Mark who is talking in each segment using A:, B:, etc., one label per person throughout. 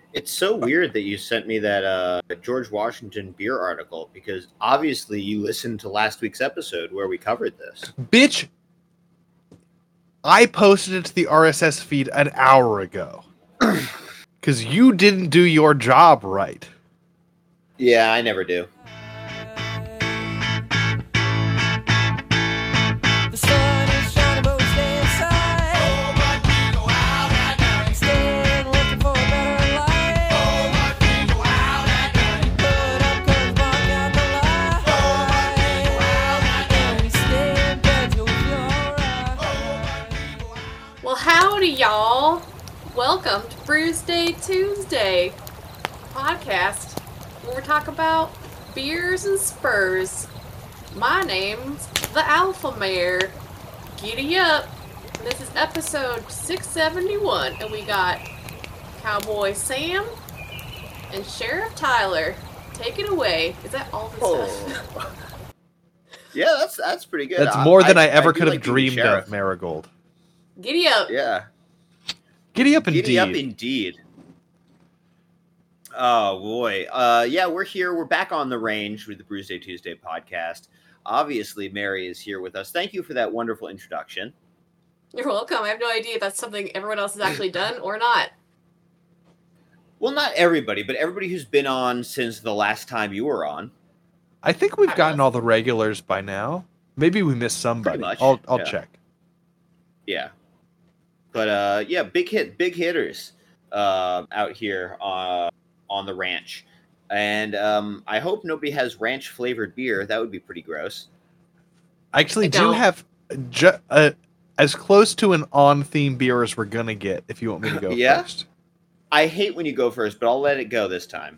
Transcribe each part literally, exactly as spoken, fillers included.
A: It's so weird that you sent me that uh, George Washington beer article because obviously you listened to last week's episode where we covered this.
B: Bitch, I posted it to the R S S feed an hour ago. Because you didn't do your job right.
A: Yeah, I never do.
C: Howdy, y'all. Welcome to Brews Day Tuesday podcast, where we talk about beers and spurs. My name's the Alpha Mare. Giddy up. This is episode six seventy-one, and we got Cowboy Sam and Sheriff Tyler. Take it away. Is that all the
A: Oh.
C: stuff?
A: Yeah, that's that's pretty good.
B: That's more than I, I ever
A: I
B: could have
A: like being
B: dreamed
A: sheriff.
B: of, Marigold.
C: Giddy up.
A: Yeah.
B: Giddy up indeed.
A: Giddy up indeed. Oh, boy. Uh, yeah, we're here. We're back on the range with the Brews Day Tuesday podcast. Obviously, Mary is here with us. Thank you for that wonderful introduction.
C: You're welcome. I have no idea if that's something everyone else has actually done or not.
A: Well, not everybody, but everybody who's been on since the last time you were on.
B: I think we've gotten all the regulars by now. Maybe we missed somebody.
A: Pretty much,
B: I'll I'll
A: yeah.
B: check.
A: Yeah. But, uh, yeah, big hit, big hitters uh, out here uh, on the ranch. And um, I hope nobody has ranch-flavored beer. That would be pretty gross.
B: I actually
C: I
B: do
C: don't.
B: have ju- uh, as close to an on-theme beer as we're going to get, if you want me to go
A: Yeah?
B: first.
A: I hate when you go first, but I'll let it go this time.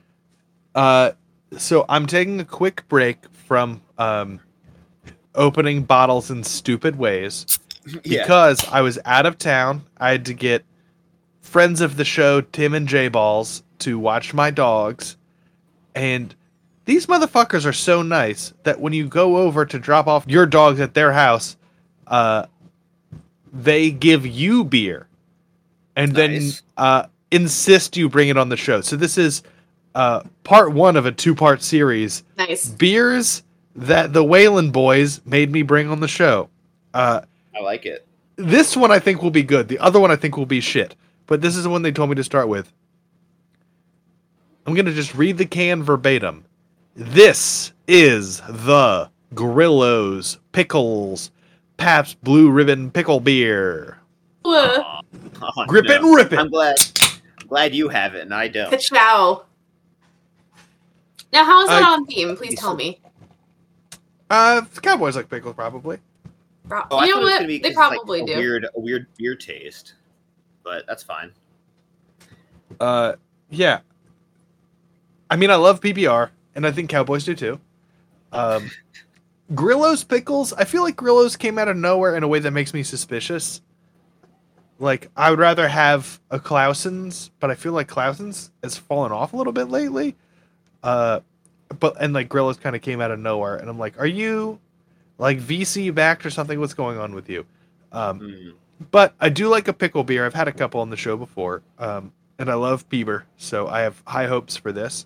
B: Uh, so I'm taking a quick break from um, opening bottles in stupid ways.
A: Yeah.
B: Because I was out of town, I had to get friends of the show, Tim and J Balls, to watch my dogs. And these motherfuckers are so nice that when you go over to drop off your dogs at their house, uh, they give you beer. And
A: Nice.
B: then uh, insist you bring it on the show. So this is uh, part one of a two-part series.
C: Nice.
B: Beers that the Whalen boys made me bring on the show. Uh,
A: I like it.
B: This one I think will be good. The other one I think will be shit. But this is the one they told me to start with. I'm going to just read the can verbatim. This is the Grillo's Pickles Pabst Blue Ribbon Pickle Beer.
C: Uh,
A: Oh,
B: Grip
A: no.
B: it and rip it.
A: I'm glad I'm glad you have it and I don't.
C: Ka-chow. Now, how is that
B: Uh,
C: on theme? Please tell me.
B: Uh, the Cowboys like pickles, probably.
C: Pro-
A: Oh, I
C: you know
A: thought it was
C: what?
A: gonna be
C: They
A: 'cause it's like
C: probably
A: a
C: do.
A: Weird, a weird beer taste, but that's fine.
B: Uh, yeah. I mean, I love P B R, and I think Cowboys do too. Um, Grillo's Pickles, I feel like Grillo's came out of nowhere in a way that makes me suspicious. Like, I would rather have a Clausen's, but I feel like Clausen's has fallen off a little bit lately. Uh, but, and like, Grillo's kind of came out of nowhere, and I'm like, are you, like, V C backed or something? What's going on with you? Um,
A: Mm.
B: But I do like a pickle beer. I've had a couple on the show before. Um, and I love Bieber, so I have high hopes for this.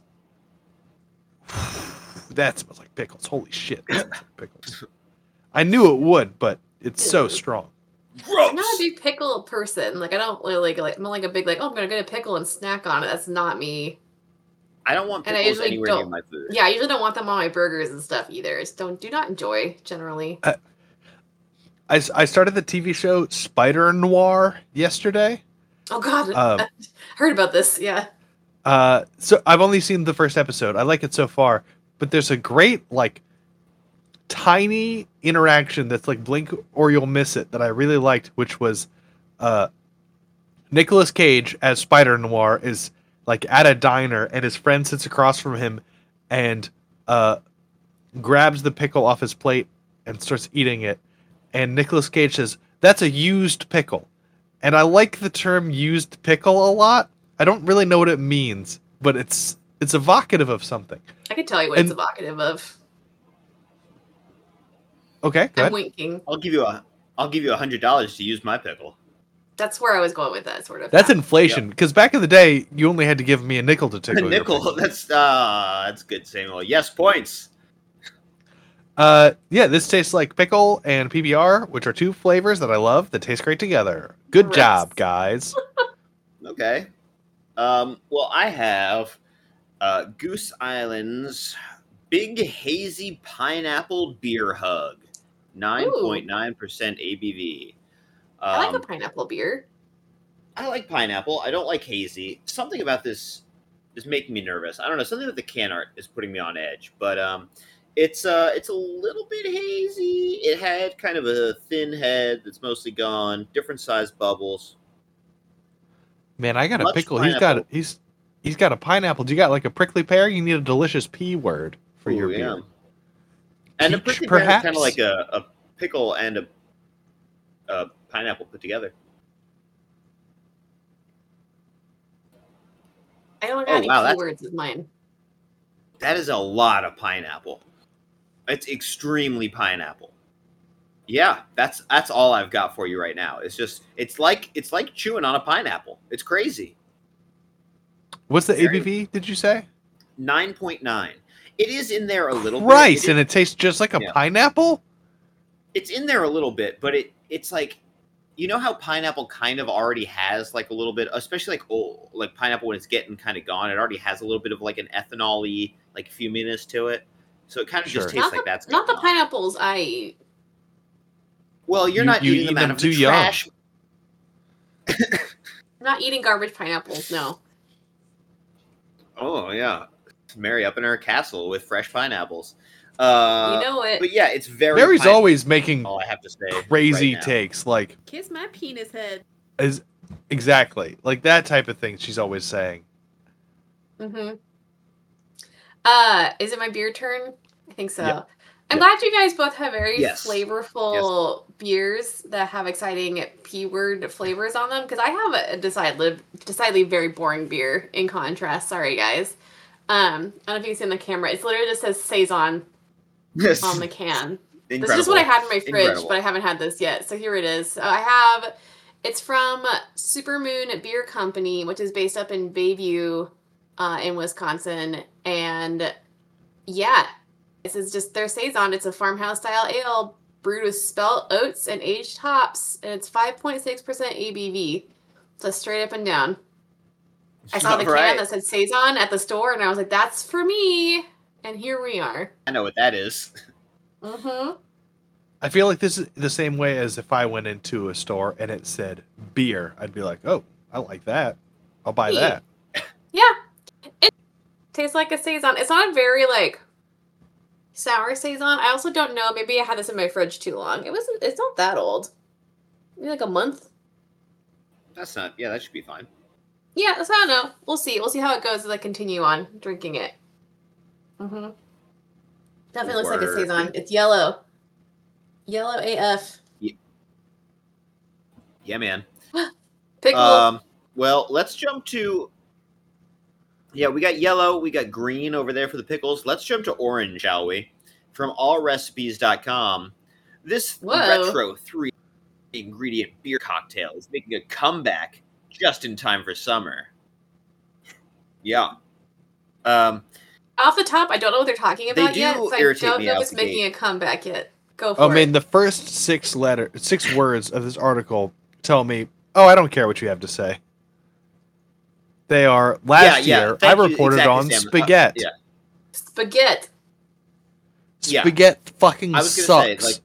B: That smells like pickles. Holy shit. That smells like pickles. I knew it would, but it's so strong.
C: I'm not a big pickle person. Like, I don't really like, like I'm not like a big, like, oh, I'm going to get a pickle and snack on it. That's not me.
A: I don't want
C: And I
A: pickles
C: usually
A: anywhere near
C: don't-
A: my food.
C: Yeah, I usually don't want them on my burgers and stuff either. Just don't, do not enjoy, generally.
B: I, s- I started the T V show Spider Noir yesterday.
C: Oh, God.
B: Um,
C: Heard about this. Yeah.
B: Uh, so I've only seen the first episode. I like it so far, but there's a great, like, tiny interaction that's like blink or you'll miss it that I really liked, which was uh, Nicolas Cage as Spider Noir is like at a diner and his friend sits across from him and uh, grabs the pickle off his plate and starts eating it. And Nicolas Cage says, "That's a used pickle." And I like the term used pickle a lot. I don't really know what it means, but it's it's evocative of something.
C: I can tell you what
B: And-
C: it's evocative of.
B: Okay, go
C: I'm
B: ahead.
C: winking.
A: I'll give you a I'll give you a hundred dollars to use my pickle.
C: That's where I was going with that sort of.
B: That's inflation. Because back in the day, you only had to give me a nickel to
A: A
B: tickle. your
A: nickel.
B: pickle.
A: That's uh, that's good, Samuel. Yes, points.
B: Uh, yeah, this tastes like pickle and P B R, which are two flavors that I love that taste great together. Good
C: Gross.
B: job, guys.
A: Okay. Um. Well, I have uh, Goose Island's Big Hazy Pineapple Beer Hug, nine point nine percent A B V. Um,
C: I like a pineapple beer.
A: I like pineapple. I don't like hazy. Something about this is making me nervous. I don't know. Something about the can art is putting me on edge. But um, it's uh, it's a little bit hazy. It had kind of a thin head that's mostly gone. Different size bubbles.
B: Man, I got a
A: Much
B: pickle. He's got
A: pineapple.
B: he's he's got a pineapple. Do you got like a prickly pear? You need a delicious P word for
A: Ooh,
B: your
A: yeah.
B: beer.
A: And a
B: Peach,
A: prickly pear is
B: perhaps?
A: kind of like a, a pickle and a, a pineapple put together.
C: I don't
A: Oh,
C: got any
A: wow, that's-
C: keywords as mine.
A: That is a lot of pineapple. It's extremely pineapple. Yeah, that's that's all I've got for you right now. It's just it's like it's like chewing on a pineapple. It's crazy.
B: What's the
A: Very-
B: A B V? Did you say?
A: nine point nine. It is in there a little
B: Christ,
A: bit. It
B: and it tastes just like a
A: Yeah.
B: pineapple.
A: it's in there a little bit, but it it's like you know how pineapple kind of already has like a little bit, especially like oh like pineapple when it's getting kind of gone, it already has a little bit of like an ethanol-y like fuminess to it. So it kind of
B: Sure.
A: just tastes
C: Not
A: like
C: the,
A: that's
C: not the
A: going on.
C: pineapples I eat.
A: Well, you're
B: You-
A: not
B: you
A: eating
B: eat
A: them out
B: them
A: of
B: too
A: the
B: young.
A: trash.
C: I'm not eating garbage pineapples. No.
A: Oh yeah, Mary up in her castle with fresh pineapples. Uh,
C: You know it.
A: But yeah, it's very.
B: Mary's
A: pineapple,
B: always making
A: all I have to say.
B: crazy
A: right now.
B: takes, like
D: Kiss my penis head.
B: is exactly like that type of thing. She's always saying.
C: Mm-hmm. Uh, is it my beer turn? I think so.
B: Yep.
C: I'm
B: Yep.
C: glad you guys both have very
A: Yes.
C: flavorful beers that have exciting P word flavors on them. Because I have a decidedly, decidedly very boring beer. In contrast, sorry guys. Um, I don't know if you can see on the camera. It's literally just says saison
A: Yes.
C: on the can. This
A: Incredible.
C: is just what I had in my fridge,
A: Incredible.
C: but I haven't had this yet. So here it is. So I have, it's from Supermoon Beer Company, which is based up in Bayview uh, in Wisconsin. And yeah, this is just their Saison. It's a farmhouse style ale brewed with spelt oats and aged hops. And it's five point six percent A B V. So straight up and down. I saw the
A: All right.
C: can that said Saison at the store, and I was like, that's for me. And here we are.
A: I know what that is.
C: Mm-hmm.
B: I feel like this is the same way as if I went into a store and it said beer. I'd be like, oh, I like that. I'll buy
C: Neat.
B: that.
C: Yeah. It tastes like a Saison. It's not a very, like, sour Saison. I also don't know. Maybe I had this in my fridge too long. It wasn't, it's not that old. Maybe like a month.
A: That's not. Yeah, that should be fine.
C: Yeah, so I don't know. We'll see. We'll see how it goes as I continue on drinking it. Mm-hmm. Definitely looks like a
A: Word.
C: Saison. It's yellow. Yellow A F.
A: Yeah, man.
C: Pickle.
A: Um. Well, let's jump to. Yeah, we got yellow, we got green over there for the pickles. Let's jump to orange, shall we? From all recipes dot com. This
C: Whoa.
A: retro three ingredient beer cocktail is making a comeback just in time for summer. Yeah. Um,
C: Off the top, I don't know what they're talking
A: They
C: about
A: do
C: yet. So I
A: irritate
C: don't
A: me
C: know if
A: out
C: it's
A: the
C: making
A: gate.
C: a comeback yet. Go for
B: Oh
C: it.
B: man, the first six letter, six words of this article tell me, oh, I don't care what you have to say. They are last
A: yeah, yeah.
B: year.
A: Thank
B: I
A: you.
B: reported
A: Exactly,
B: on
A: Sam. Uh,
B: spaghetti.
A: yeah.
C: Spaghetti.
A: Yeah.
B: Spaghetti fucking
A: I was gonna
B: sucks.
A: say, like,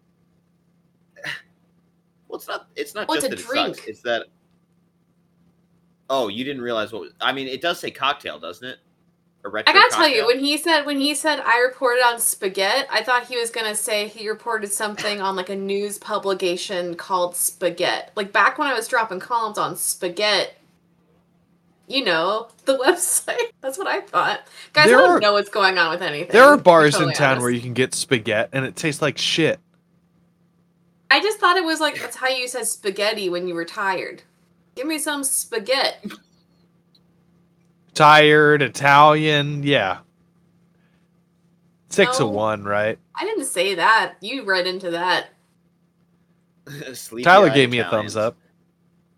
A: well, it's not. It's not
C: What's
A: just
C: a
A: that it
C: drink?
A: sucks. It's that. Oh, you didn't realize what was. I mean, it does say cocktail, doesn't it? A retro
C: I gotta tell you,
A: cocktail?
C: when he said when he said I reported on spaghetti, I thought he was gonna say he reported something on like a news publication called Spaghetti. Like back when I was dropping columns on Spaghetti, you know, the website. That's what I thought. Guys,
B: There
C: I don't
B: are-
C: know what's going on with anything.
B: there are
C: to be
B: bars
C: totally
B: in town
C: honest.
B: where you can get spaghetti and it tastes like shit.
C: I just thought it was like that's how you said spaghetti when you were tired. Give me some spaghetti.
B: Tired, Italian, yeah. Six
C: No.
B: of one, right?
C: I didn't say that. You read into that.
A: Sleepy
B: Tyler
A: eyed
B: gave me a
A: Italians.
B: thumbs up.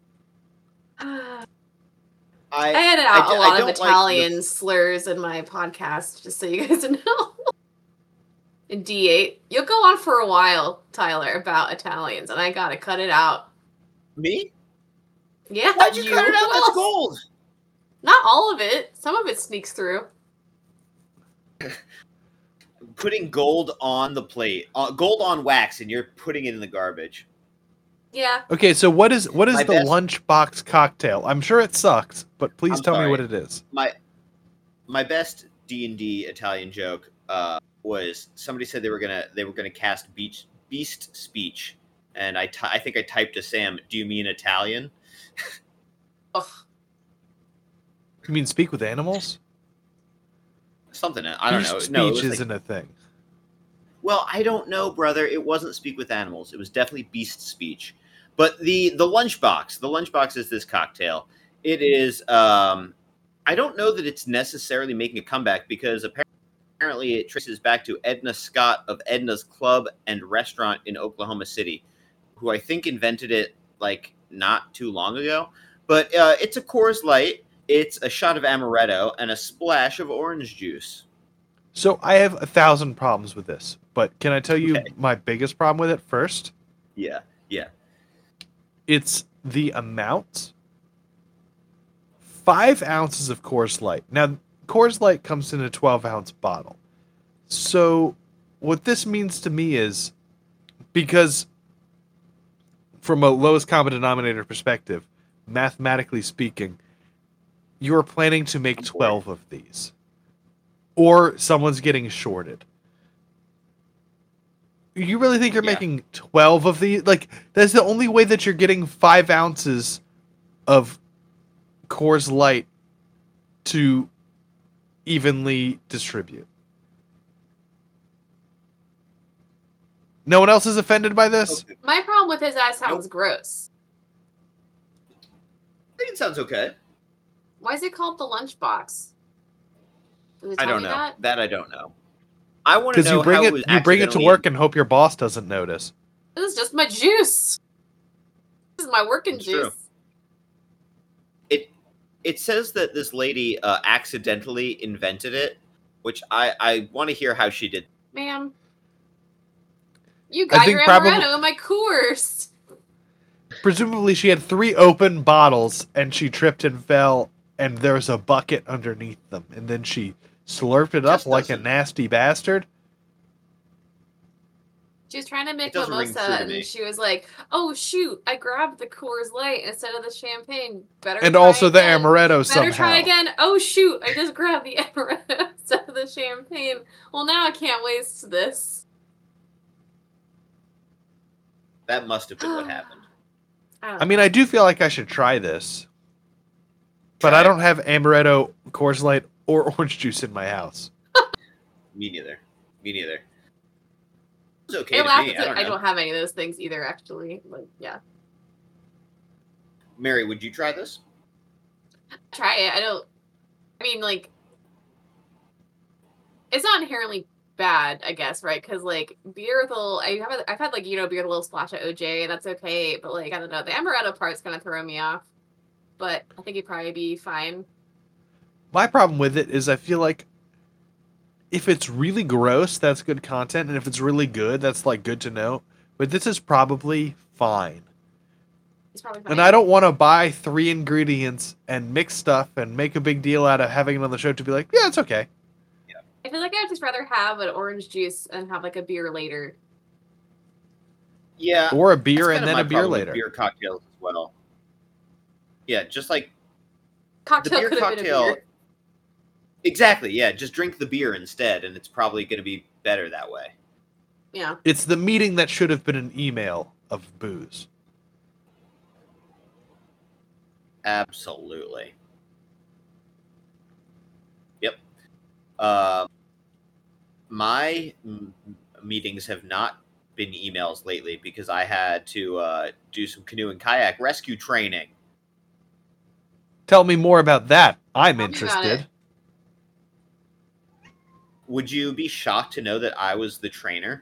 C: I
A: I
C: edit
A: I
C: out
A: d-
C: a
A: I
C: lot of
A: don't like the-
C: Italian slurs in my podcast, just so you guys know. In D eight, you'll go on for a while, Tyler, about Italians, and I gotta cut it out.
A: me?
C: Yeah,
A: Why'd you, cut it out?
C: Who
A: That's
C: else?
A: gold.
C: Not all of it. Some of it sneaks through.
A: Putting gold on the plate, uh, gold on wax, and you're putting it in the garbage.
C: Yeah.
B: Okay, so what is what is
A: My
B: the
A: best-
B: lunchbox cocktail? I'm sure it sucks, but please
A: I'm
B: tell
A: sorry.
B: me what it is.
A: My my best D and D Italian joke uh, was somebody said they were gonna they were gonna cast beach, beast speech, and I ty- I think I typed to Sam, "Do you mean Italian?"
C: Ugh.
B: You mean speak with animals?
A: Something I don't
B: Beast
A: know.
B: Speech
A: No, it was like-
B: isn't a thing.
A: well, I don't know, brother. It wasn't speak with animals. It was definitely beast speech. But the the lunchbox, the lunchbox is this cocktail. It is. Um, I don't know that it's necessarily making a comeback because apparently it traces back to Edna Scott of Edna's Club and Restaurant in Oklahoma City, who I think invented it like not too long ago. But uh, it's a Coors Light. It's a shot of amaretto and a splash of orange juice.
B: So I have a thousand problems with this, but can I tell you
A: Okay.
B: my biggest problem with it first?
A: Yeah, yeah.
B: It's the amount. Five ounces of Coors Light. Now, Coors Light comes in a twelve ounce bottle. So, what this means to me is because, from a lowest common denominator perspective, mathematically speaking, you're planning to make
A: I'm for it.
B: twelve of these. Or someone's getting shorted. You really think you're
A: Yeah.
B: making twelve of these? Like, that's the only way that you're getting five ounces of Coors Light to evenly distribute. No one else is offended by this?
A: Okay.
C: My problem with his ass sounds gross.
A: I think it sounds okay.
C: Why is it called the lunchbox? Does it
A: I
C: tell
A: don't
C: me
A: know.
C: that?
A: That I don't know. I want to
B: Because
A: know
B: you bring
A: how
B: it,
A: it was
B: you bring it to
A: accidentally-
B: work and hope your boss doesn't notice.
C: This is just my juice. This is my working
A: It's
C: juice.
A: true. It it says that this lady uh, accidentally invented it, which I I want to hear how she did.
C: Ma'am. You got
B: think
C: your
B: probably-
C: amaretto in my Coors.
B: Presumably, she had three open bottles and she tripped and fell, and there was a bucket underneath them, and then she slurped it up
A: Just
B: like a
A: doesn't-
B: nasty bastard.
C: She was trying to make
A: doesn't ring
C: mimosa,
A: true to
C: and
A: me.
C: she was like, "Oh shoot! I grabbed the Coors Light instead of the champagne. Better
B: And
C: try
B: also the
C: again.
B: amaretto
C: Better
B: somehow.
C: try again. Oh shoot! I just grabbed the amaretto instead of the champagne. Well, now I can't waste this."
A: That must have been what happened.
B: I mean, I do feel like I should try this, but
A: Try
B: I
A: it.
B: don't have amaretto, Coors Light, or orange juice in my house.
A: Me neither. Me neither. It's okay
C: I
A: to
C: laugh
A: me.
C: at
A: I don't
C: I
A: know.
C: don't have any of those things either, actually. But yeah,
A: Mary, would you try this?
C: try it. I don't. I mean, like, it's not inherently bad, I guess, right? Because like beer with a little, I have, I've had like you know beer with a little splash of O J, and that's okay. But like I don't know, the amaretto part's gonna throw me off. But I think it'd probably be fine.
B: My problem with it is I feel like if it's really gross, that's good content, and if it's really good, that's like good to know. But this is probably fine.
C: It's probably fine.
B: And I don't want to buy three ingredients and mix stuff and make a big deal out of having it on the show to be like, yeah, it's okay.
C: I feel like I'd just rather have an orange juice and have like a beer later.
A: Yeah.
B: Or a beer
A: that's
B: and
A: kinda
B: then
A: my
B: a beer
A: problem with
B: later.
A: Beer cocktails as well. Yeah, just like
C: Cocktail
A: beer
C: could have been a
A: cocktail-
C: beer.
A: exactly. Yeah, just drink the beer instead, and it's probably going to be better that way.
C: Yeah.
B: It's the meeting that should have been an email of booze.
A: Absolutely. Yep. Uh, my m- meetings have not been emails lately because I had to uh, do some canoe and kayak rescue training.
B: Tell me more about that. I'm
C: Tell me about
B: interested.
C: it.
A: Would you be shocked to know that I was the trainer?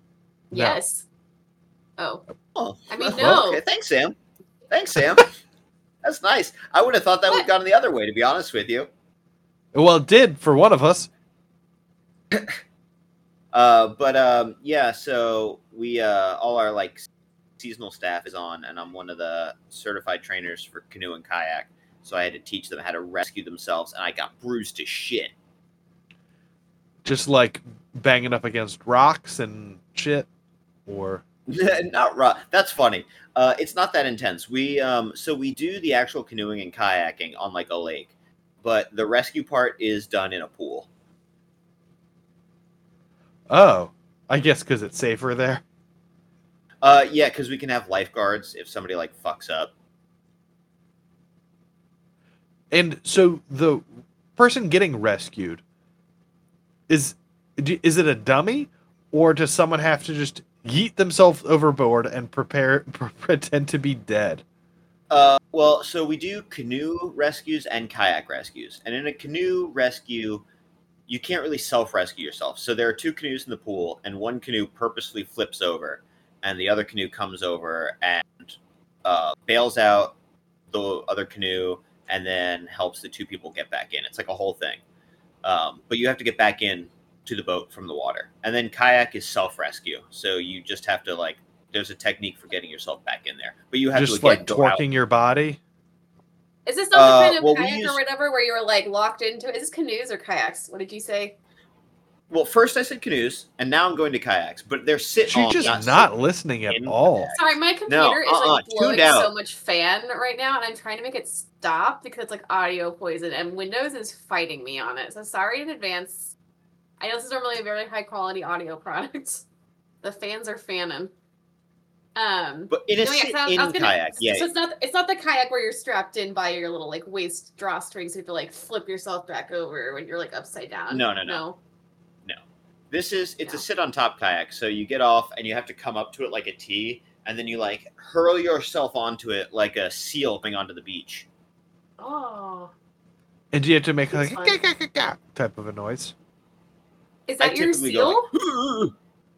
B: No.
C: Yes. Oh.
A: Oh,
C: I mean,
A: well,
C: no.
A: Okay, thanks, Sam. Thanks, Sam. That's nice. I would have thought that would have gone the other way, to be honest with you.
B: Well, it did for one of us.
A: Uh, but um, yeah, so we uh, all our like seasonal staff is on, and I'm one of the certified trainers for canoe and kayak. So I had to teach them how to rescue themselves, and I got bruised to shit.
B: Just like banging up against rocks and shit, or
A: not rock. That's funny. Uh, it's not that intense. We um, so we do the actual canoeing and kayaking on like a lake, but the rescue part is done in a pool.
B: oh, I guess because it's safer there.
A: Uh, yeah, because we can have lifeguards if somebody like fucks up.
B: And so the person getting rescued is is it a dummy, or does someone have to just yeet themselves overboard and prepare pretend to be dead?
A: Uh, well, so we do canoe rescues and kayak rescues, and in a canoe rescue, you can't really self-rescue yourself. So there are two canoes in the pool, and one canoe purposely flips over, and the other canoe comes over and uh, bails out the other canoe, and then helps the two people get back in. It's like a whole thing. Um, but you have to get back in to the boat from the water. And then kayak is self-rescue. So you just have to like, there's a technique for getting yourself back in there. But you have
B: Just
A: to again,
B: like
A: go
B: torquing
A: out.
B: your body.
C: Is this not
A: Uh,
C: the kind of
A: well, we
C: kayak
A: use-
C: or whatever where you were like locked into it? Is this canoes or kayaks? What did you say?
A: Well, first I said canoes, and now I'm going to kayaks. But they're sit
B: She's
A: on,
B: just
A: not,
B: not
A: sit-
B: listening at
A: in
B: all.
A: kayak.
C: Sorry, my computer
A: No,
C: is
A: uh-uh,
C: like blowing
A: tuned out.
C: so much fan right now, and I'm trying to make it stop because it's like audio poison, and Windows is fighting me on it. So sorry in advance. I know this is normally a very high quality audio product. The fans are fanning. Um,
A: But in a
C: no, yeah,
A: sit
C: so I was
A: in
C: gonna-
A: kayak, yeah.
C: So it's not it's not the kayak where you're strapped in by your little like waist drawstrings. So you have to like flip yourself back over when you're like upside down.
A: No, no, no.
C: no.
A: This is it's
C: No.
A: a sit on top kayak. So you get off and you have to come up to it like a T, and then you like hurl yourself onto it like a seal coming onto the beach.
C: Oh,
B: And you have to make like
C: It's
B: a
C: fun.
B: ga, ga, ga, ga type of a noise.
C: is
A: I
C: that your
A: typically
C: seal?
A: go like,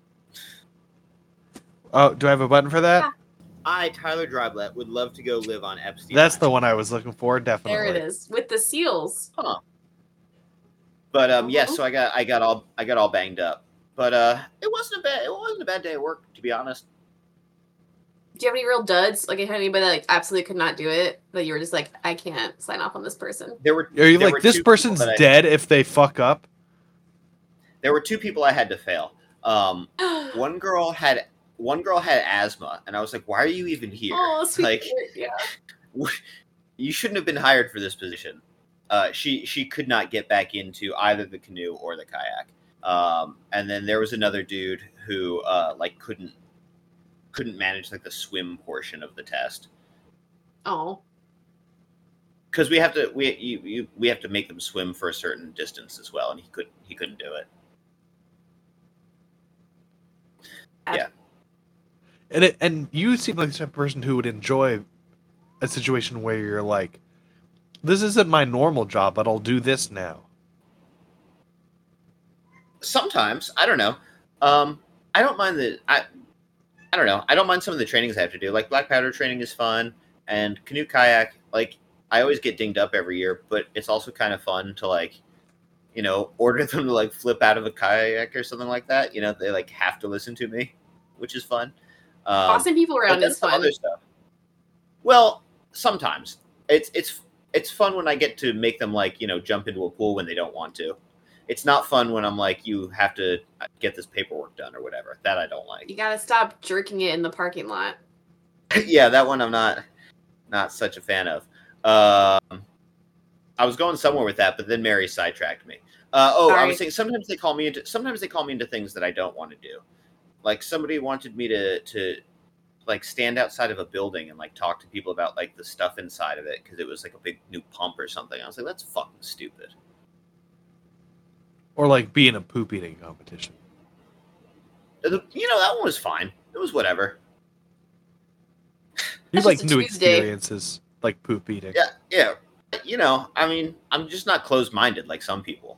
B: Oh, do I have a button for that?
C: Yeah.
A: I, Tyler Dryblet, would love to go live on Epstein.
B: That's the
A: Island.
B: one I was looking for, definitely.
C: There it is with the seals.
A: But um, yes,
C: Uh-huh.
A: so I got I got all I got all banged up. But uh, it wasn't a bad it wasn't a bad day at work, to be honest.
C: Do you have any real duds? Like, had anybody that like absolutely could not do it that you were just like, I can't sign off on this person?
A: There were
B: Are you
A: there
B: like
A: were
B: this
A: two people
B: person's
A: that I-
B: dead if they fuck up?
A: There were two people I had to fail. Um, one girl had one girl had asthma, and I was like, "Why are you even here?
C: Oh, sweet.
A: Like,
C: yeah.
A: you shouldn't have been hired for this position." Uh, she she could not get back into either the canoe or the kayak. Um, and then there was another dude who uh, like couldn't couldn't manage like the swim portion of the test
C: Oh,
A: because we have to we you, you, we have to make them swim for a certain distance as well, and he couldn't he couldn't do it.
B: And it, and you seem like the type of person who would enjoy a situation where you're like, this isn't my normal job, but I'll do this now.
A: Sometimes I don't know. Um, I don't mind the I. I don't know. I don't mind some of the trainings I have to do. Like black powder training is fun, and canoe kayak. Like I always get dinged up every year, but it's also kind of fun to like, you know, order them to like flip out of a kayak or something like that. You know, they like have to listen to me, which is fun. Um,
C: bossing people
A: but
C: around
A: then
C: is
A: some
C: fun.
A: other stuff. Well, sometimes it's it's it's fun when I get to make them like you know jump into a pool when they don't want to. It's not fun when I'm like you have to get this paperwork done or whatever. That I don't like.
C: You gotta stop jerking it in the parking lot.
A: Yeah, that one I'm not not such a fan of. Um, I was going somewhere with that, but then Mary sidetracked me. Uh, oh, I
C: Sorry.
A: was saying sometimes they call me into sometimes they call me into things that I don't want to do. Like somebody wanted me to to like stand outside of a building and like talk to people about like the stuff inside of it because it was like a big new pump or something. I was like, that's fucking stupid.
B: Or like be in a poop eating competition.
A: You know, that one was fine. It was whatever.
B: You
C: That's
B: like
C: just a
B: new
C: Tuesday.
B: experiences, like poop eating.
A: Yeah, yeah. You know, I mean, I'm just not closed-minded like some people.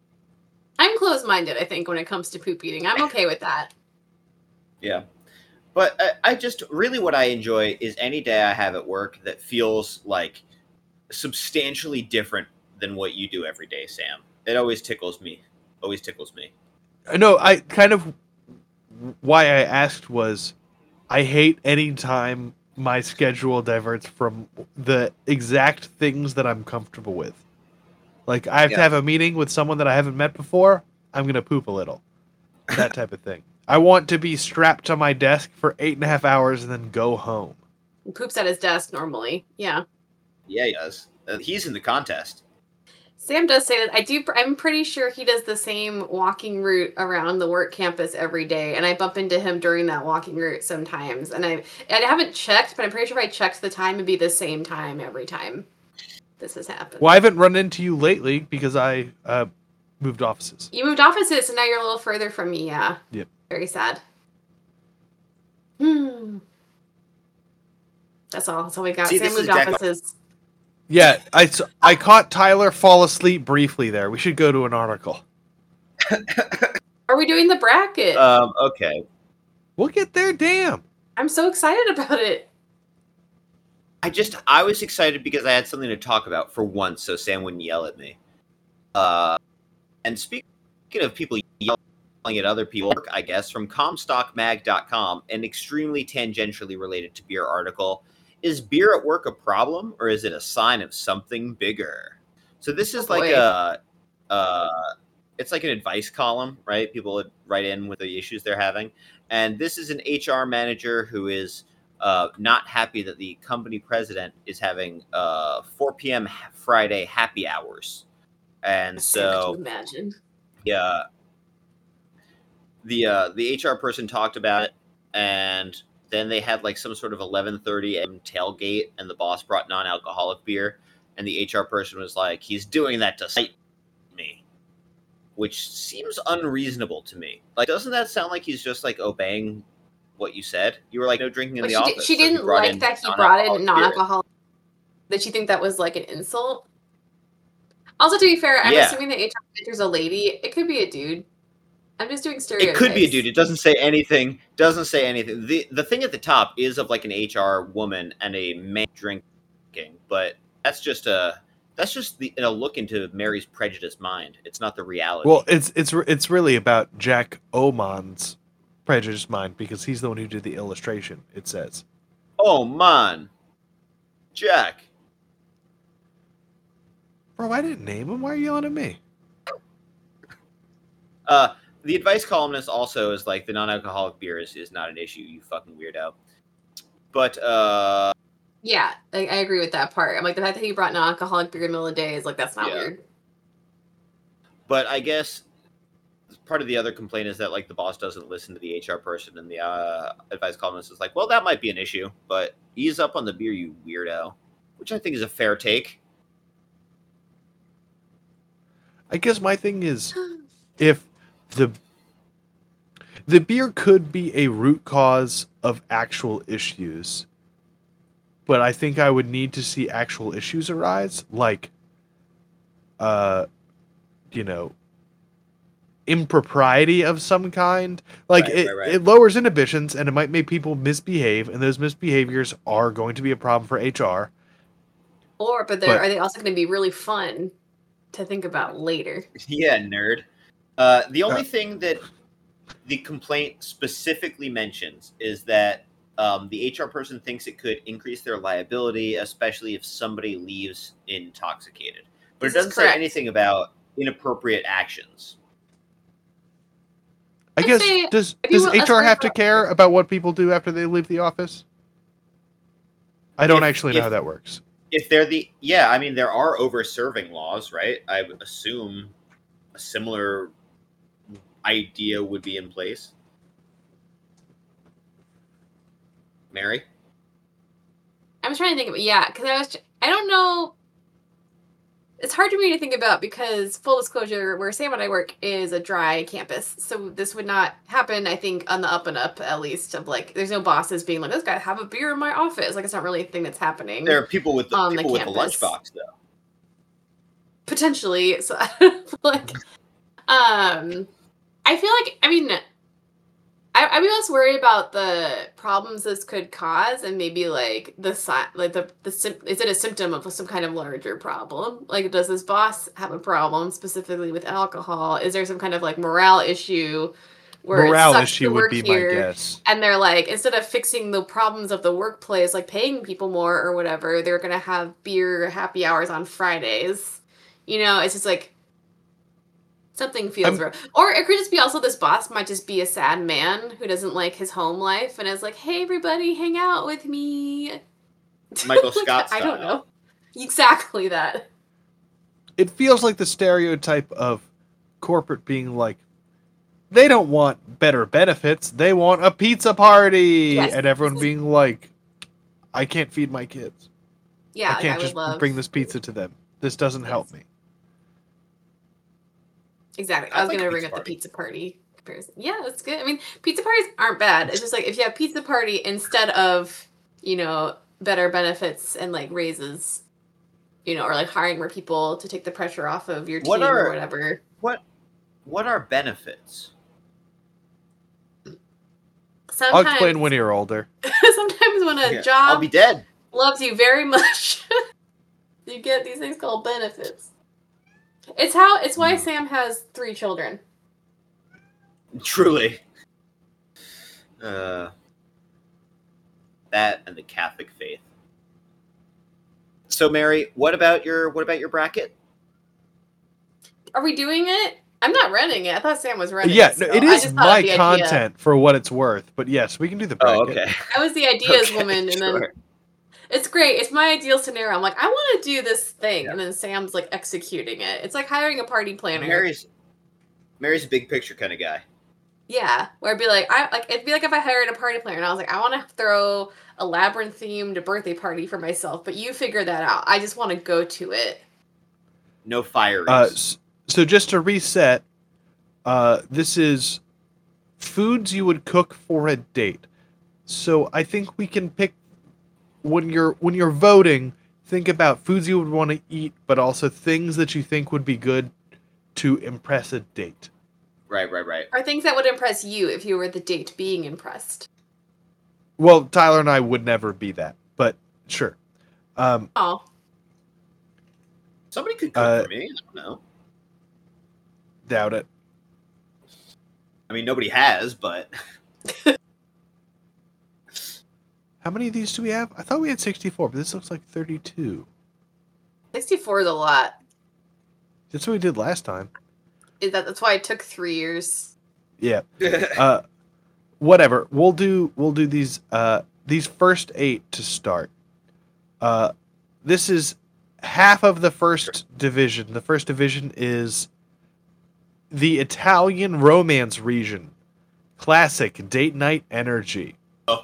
C: I'm closed-minded, I think, when it comes to poop eating. I'm okay with that.
A: Yeah. But I, I just really what I enjoy is any day I have at work that feels like substantially different than what you do every day, Sam. It always tickles me. Always tickles me.
B: No, I kind of why I asked was I hate any time my schedule diverts from the exact things that I'm comfortable with. Like I have
A: Yeah.
B: to have a meeting with someone that I haven't met before, I'm going to poop a little. That type of thing. I want to be strapped to my desk for eight and a half hours and then go home.
C: He poops at his desk normally. Yeah.
A: Yeah, he does. Uh, he's in the contest.
C: Sam does say that. I do. I'm pretty sure he does the same walking route around the work campus every day, and I bump into him during that walking route sometimes. And I, I haven't checked, but I'm pretty sure if I checked the time, it'd be the same time every time this has happened.
B: Well, I haven't run into you lately because I uh, moved offices.
C: You moved offices, so now you're a little further from me. Yeah.
B: Yep.
C: Very sad. Hmm. That's all. That's all we got.
A: See,
C: Sam
A: this is
C: moved
A: exactly-
C: offices.
B: Yeah, I, s- I caught Tyler fall asleep briefly there. We should go to an article.
C: Are we doing the bracket?
A: Um, okay.
B: We'll get there, damn.
C: I'm so excited about it.
A: I just I was excited because I had something to talk about for once, so Sam wouldn't yell at me. Uh, and speaking of people yelling at other people, I guess from comstock mag dot com, an extremely tangentially related to beer article. Is beer at work a problem, or is it a sign of something bigger? So this is
C: Oh,
A: like
C: boy.
A: a, uh, it's like an advice column, right? People would write in with the issues they're having, and this is an H R manager who is uh, not happy that the company president is having uh, four p.m. Friday happy hours, and
C: Sam, could
A: so
C: you imagine?
A: yeah, the uh, the H R person talked about it, and then they had like some sort of eleven thirty a.m. tailgate, and the boss brought non-alcoholic beer, and the H R person was like, "He's doing that to spite me," which seems unreasonable to me. Like, doesn't that sound like he's just like obeying what you said? You were like, "No drinking in
C: But
A: the
C: she,
A: office."
C: did, she
A: so he
C: didn't
A: brought
C: like
A: in
C: that he brought in
A: non-alcoholic beer.
C: non-alcoholic. Did she think that was like an insult? Also, to be fair, I'm
A: Yeah.
C: assuming the H R manager's a lady. It could be a dude. I'm just doing
A: It
C: stereotypes.
A: could be a dude. It doesn't say anything. Doesn't say anything. The the thing at the top is of like an H R woman and a man drinking, but that's just a that's just the a look into Mary's prejudiced mind. It's not the reality.
B: Well, it's it's it's really about Jack Oman's prejudiced mind because he's the one who did the illustration. It says,
A: oh man, Jack.
B: "Bro, I didn't name him. Why are you yelling at me?"
A: Uh, the advice columnist also is like the non-alcoholic beer is, is not an issue. You fucking weirdo. But uh,
C: Yeah, I, I agree with that part. I'm like, the fact that he brought non-alcoholic beer in the middle of the day is like, that's not
A: Yeah.
C: weird.
A: but I guess part of the other complaint is that like the boss doesn't listen to the H R person, and the uh, advice columnist is like, well, that might be an issue, but ease up on the beer, you weirdo, which I think is a fair take.
B: I guess my thing is if the the beer could be a root cause of actual issues, but I think I would need to see actual issues arise, like uh you know, impropriety of some kind. Like
A: Right,
B: it,
A: right, right.
B: it lowers inhibitions and it might make people misbehave, and those misbehaviors are going to be a problem for H R.
C: Or, but, they're,
B: But-
C: are they also going to be really fun to think about later?
A: Yeah, nerd. Uh, the only
B: Uh.
A: thing that the complaint specifically mentions is that um, the H R person thinks it could increase their liability, especially if somebody leaves intoxicated. But
C: This
A: it
C: is
A: doesn't say
C: correct.
A: anything about inappropriate actions.
B: I
C: I'd
B: guess
C: say
B: does
C: if you
B: does
C: will-
B: H R
C: let's
B: have to
C: talk about-
B: care about what people do after they leave the office? I don't
A: If-
B: actually know
A: if-
B: how that works.
A: If they're the yeah, I mean there are over serving laws, right? I would assume a similar idea would be in place. Mary?
C: I was trying to think of yeah, because I was I don't know. It's hard for me to think about because full disclosure, where Sam and I work is a dry campus, so this would not happen. I think on the up and up, at least of like, there's no bosses being like, "This guy have a beer in my office." Like it's not really a thing that's happening.
A: There are people with the
C: On the
A: people with the
C: campus.
A: lunchbox though.
C: Potentially, so like, um, I feel like I mean, I, I'd be less worried about the problems this could cause, and maybe like the si- like the the sim- is it a symptom of some kind of larger problem? Like, does this boss have a problem specifically with alcohol? Is there some kind of like morale issue where it
B: Morale
C: sucks
B: issue
C: to
B: would
C: work
B: be my
C: here?
B: guess.
C: And they're like, instead of fixing the problems of the workplace, like paying people more or whatever, they're gonna have beer happy hours on Fridays. You know, it's just like something feels
B: I'm-
C: wrong. Or it could just be also this boss might just be a sad man who doesn't like his home life and is like, hey, everybody, hang out with me.
A: Michael
C: Like,
A: Scott
C: I don't
A: style.
C: know. Exactly that.
B: It feels like the stereotype of corporate being like, they don't want better benefits, they want a pizza party,
C: Yes.
B: and everyone being like, I can't feed my kids.
C: Yeah,
B: I
C: like,
B: can't
C: I would
B: just
C: love.
B: bring this pizza to them. This doesn't help
C: Yes.
B: me.
C: Exactly.
A: I'd
C: I was
A: like a
C: gonna bring
A: pizza
C: up the
A: party.
C: pizza party comparison. Yeah, that's good. I mean, pizza parties aren't bad. It's just like if you have pizza party instead of, you know, better benefits and like raises, you know, or like hiring more people to take the pressure off of your
A: What
C: team or
A: are-
C: whatever.
A: What what are benefits?
B: I'll
C: Sometimes,
B: explain when you're older.
C: sometimes when a
A: Yeah,
C: job
A: I'll be dead.
C: loves you very much, you get these things called benefits. It's how. It's why
A: Hmm.
C: Sam has three children.
A: Truly. Uh, that and the Catholic faith. So, Mary, what about your what about your bracket?
C: Are we doing it? I'm not running it. I thought Sam was running
B: Yeah,
C: it.
B: no,
C: so
B: it
C: I
B: is
C: just thought
B: my
C: the idea-
B: content for what it's worth. But yes, we can do the bracket.
A: Oh, okay.
C: I was the ideas
A: Okay,
C: woman, and then
A: sure.
C: it's great. It's my ideal scenario. I'm like, I want to do this thing,
A: Yeah.
C: and then Sam's like executing it. It's like hiring a party planner.
A: Mary's Mary's a big picture kind of guy.
C: Yeah, where it'd be like, I like it'd be like if I hired a party planner and I was like, I want to throw a labyrinth themed birthday party for myself, but you figure that out. I just want to go to it.
A: No fires.
B: Uh, s- so just to reset, uh, this is foods you would cook for a date. So I think we can pick when you're when you're voting. Think about foods you would want to eat, but also things that you think would be good to impress a date.
A: right, right, right.
C: Or things that would impress you if you were the date being impressed.
B: Well, Tyler and I would never be that, but sure. Um,
C: Oh,
A: Somebody could cook
B: Uh,
A: for me. I don't know.
B: doubt it.
A: I mean, nobody has, but
B: How many of these do we have? I thought we had sixty-four, but this looks like thirty-two.
C: sixty-four is a lot.
B: That's what we did last time.
C: Is that that's why it took three years.
B: Yeah. Uh, whatever. We'll do. We'll do these. Uh, these first eight to start. Uh, this is half of the first division. The first division is the Italian Romance region. Classic date night energy.
A: Oh.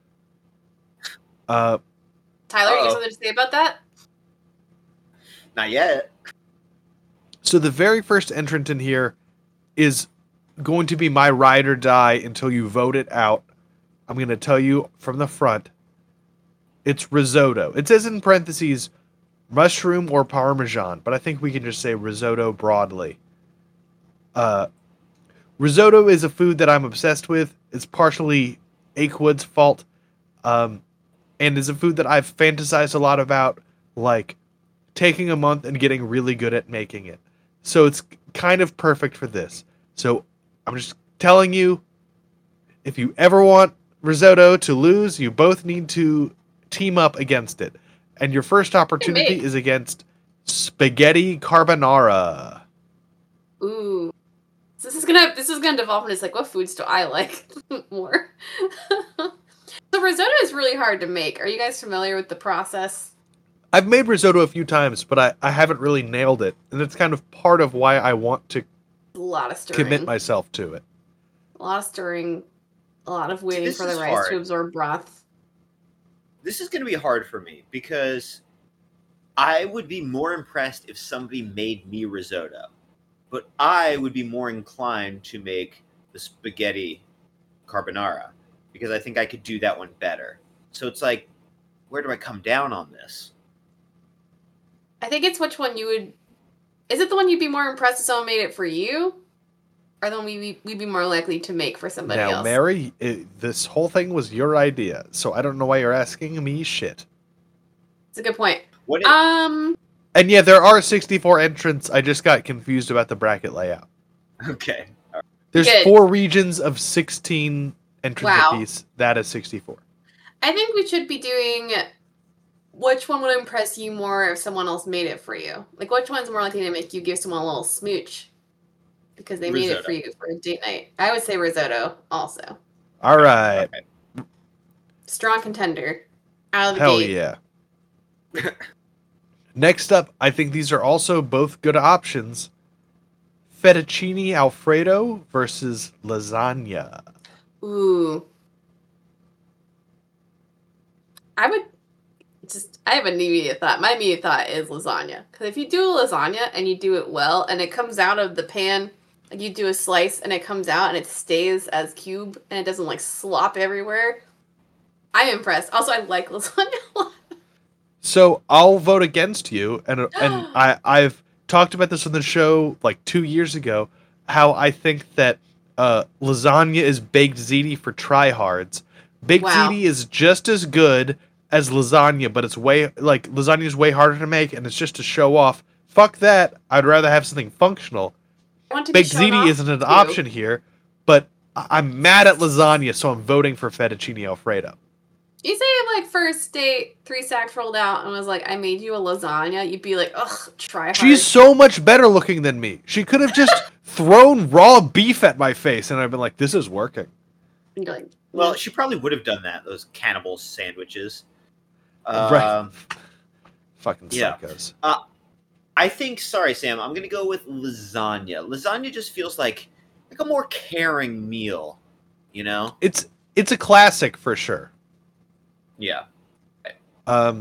B: Uh,
C: Tyler, you
A: Uh-oh.
C: have something to say about that?
A: not yet.
B: so the very first entrant in here is going to be my ride or die until you vote it out. I'm going to tell you from the front. It's risotto. It says in parentheses mushroom or parmesan, but I think we can just say risotto broadly. Uh, risotto is a food that I'm obsessed with. It's partially Akewood's fault, um, and is a food that I've fantasized a lot about, like taking a month and getting really good at making it. So it's kind of perfect for this. So I'm just telling you, if you ever want risotto to lose, you both need to team up against it. And your first opportunity
C: make.
B: is against spaghetti carbonara.
C: Ooh. So this is gonna this is gonna devolve into like, what foods do I like more? So risotto is really hard to make. Are you guys familiar with the process?
B: I've made risotto a few times, but I, I haven't really nailed it. And that's kind of part of why I want to
C: A lot of stirring.
B: commit myself to it.
C: A lot of stirring. A lot of waiting
A: This
C: for the
A: is
C: rice
A: hard.
C: to absorb broth.
A: This is going to be hard for me because I would be more impressed if somebody made me risotto, but I would be more inclined to make the spaghetti carbonara because I think I could do that one better. So it's like, where do I come down on this?
C: I think it's which one you would. Is it the one you'd be more impressed if someone made it for you? are the one we we'd be more likely to make for somebody
B: Now,
C: else.
B: Mary, it, this whole thing was your idea, so I don't know why you're asking me shit.
C: It's a good point.
A: What? Is,
C: Um,
B: And yeah, there are sixty-four entrants. I just got confused about the bracket layout.
A: okay.
B: There's
C: Good.
B: four regions of sixteen entrants
C: Wow.
B: apiece. That is sixty-four.
C: I think we should be doing which one would impress you more if someone else made it for you. Like, which one's more likely to make you give someone a little smooch because they made it for
A: Risotto.
C: you for a date night? I would say risotto also.
B: All right.
A: Okay.
C: Strong contender. Out of the
B: Hell
C: gate.
B: yeah. Next up, I think these are also both good options. Fettuccine Alfredo versus lasagna.
C: Ooh. I would just, I have an immediate thought. My immediate thought is lasagna. Because if you do a lasagna and you do it well and it comes out of the pan, like you do a slice and it comes out and it stays as cube and it doesn't like slop everywhere, I'm impressed. Also, I like lasagna a lot.
B: So I'll vote against you, and and I I've talked about this on the show like two years ago. How I think that uh, lasagna is baked ziti for tryhards. Baked
C: Wow.
B: ziti is just as good as lasagna, but it's way like lasagna is way harder to make, and it's just to show off. Fuck that! I'd rather have something functional.
C: I want to be
B: Baked
C: shown
B: ziti
C: off,
B: isn't an
C: too.
B: option here, but I- I'm mad at lasagna, so I'm voting for fettuccine alfredo.
C: You say like first date, three sacks rolled out, and was like, "I made you a lasagna." You'd be like, "Ugh, try hard."
B: She's so much better looking than me. She could have just thrown raw beef at my face, and I've been like, "This is working."
C: And you're like,
A: Well,
C: "Mm."
A: she probably would have done that. Those cannibal sandwiches.
B: Right.
A: Um,
B: Fucking
A: yeah.
B: psychos.
A: I think. Sorry, Sam. I'm gonna go with lasagna. Lasagna just feels like like a more caring meal. You know?
B: It's it's a classic for sure.
A: Yeah.
B: Um.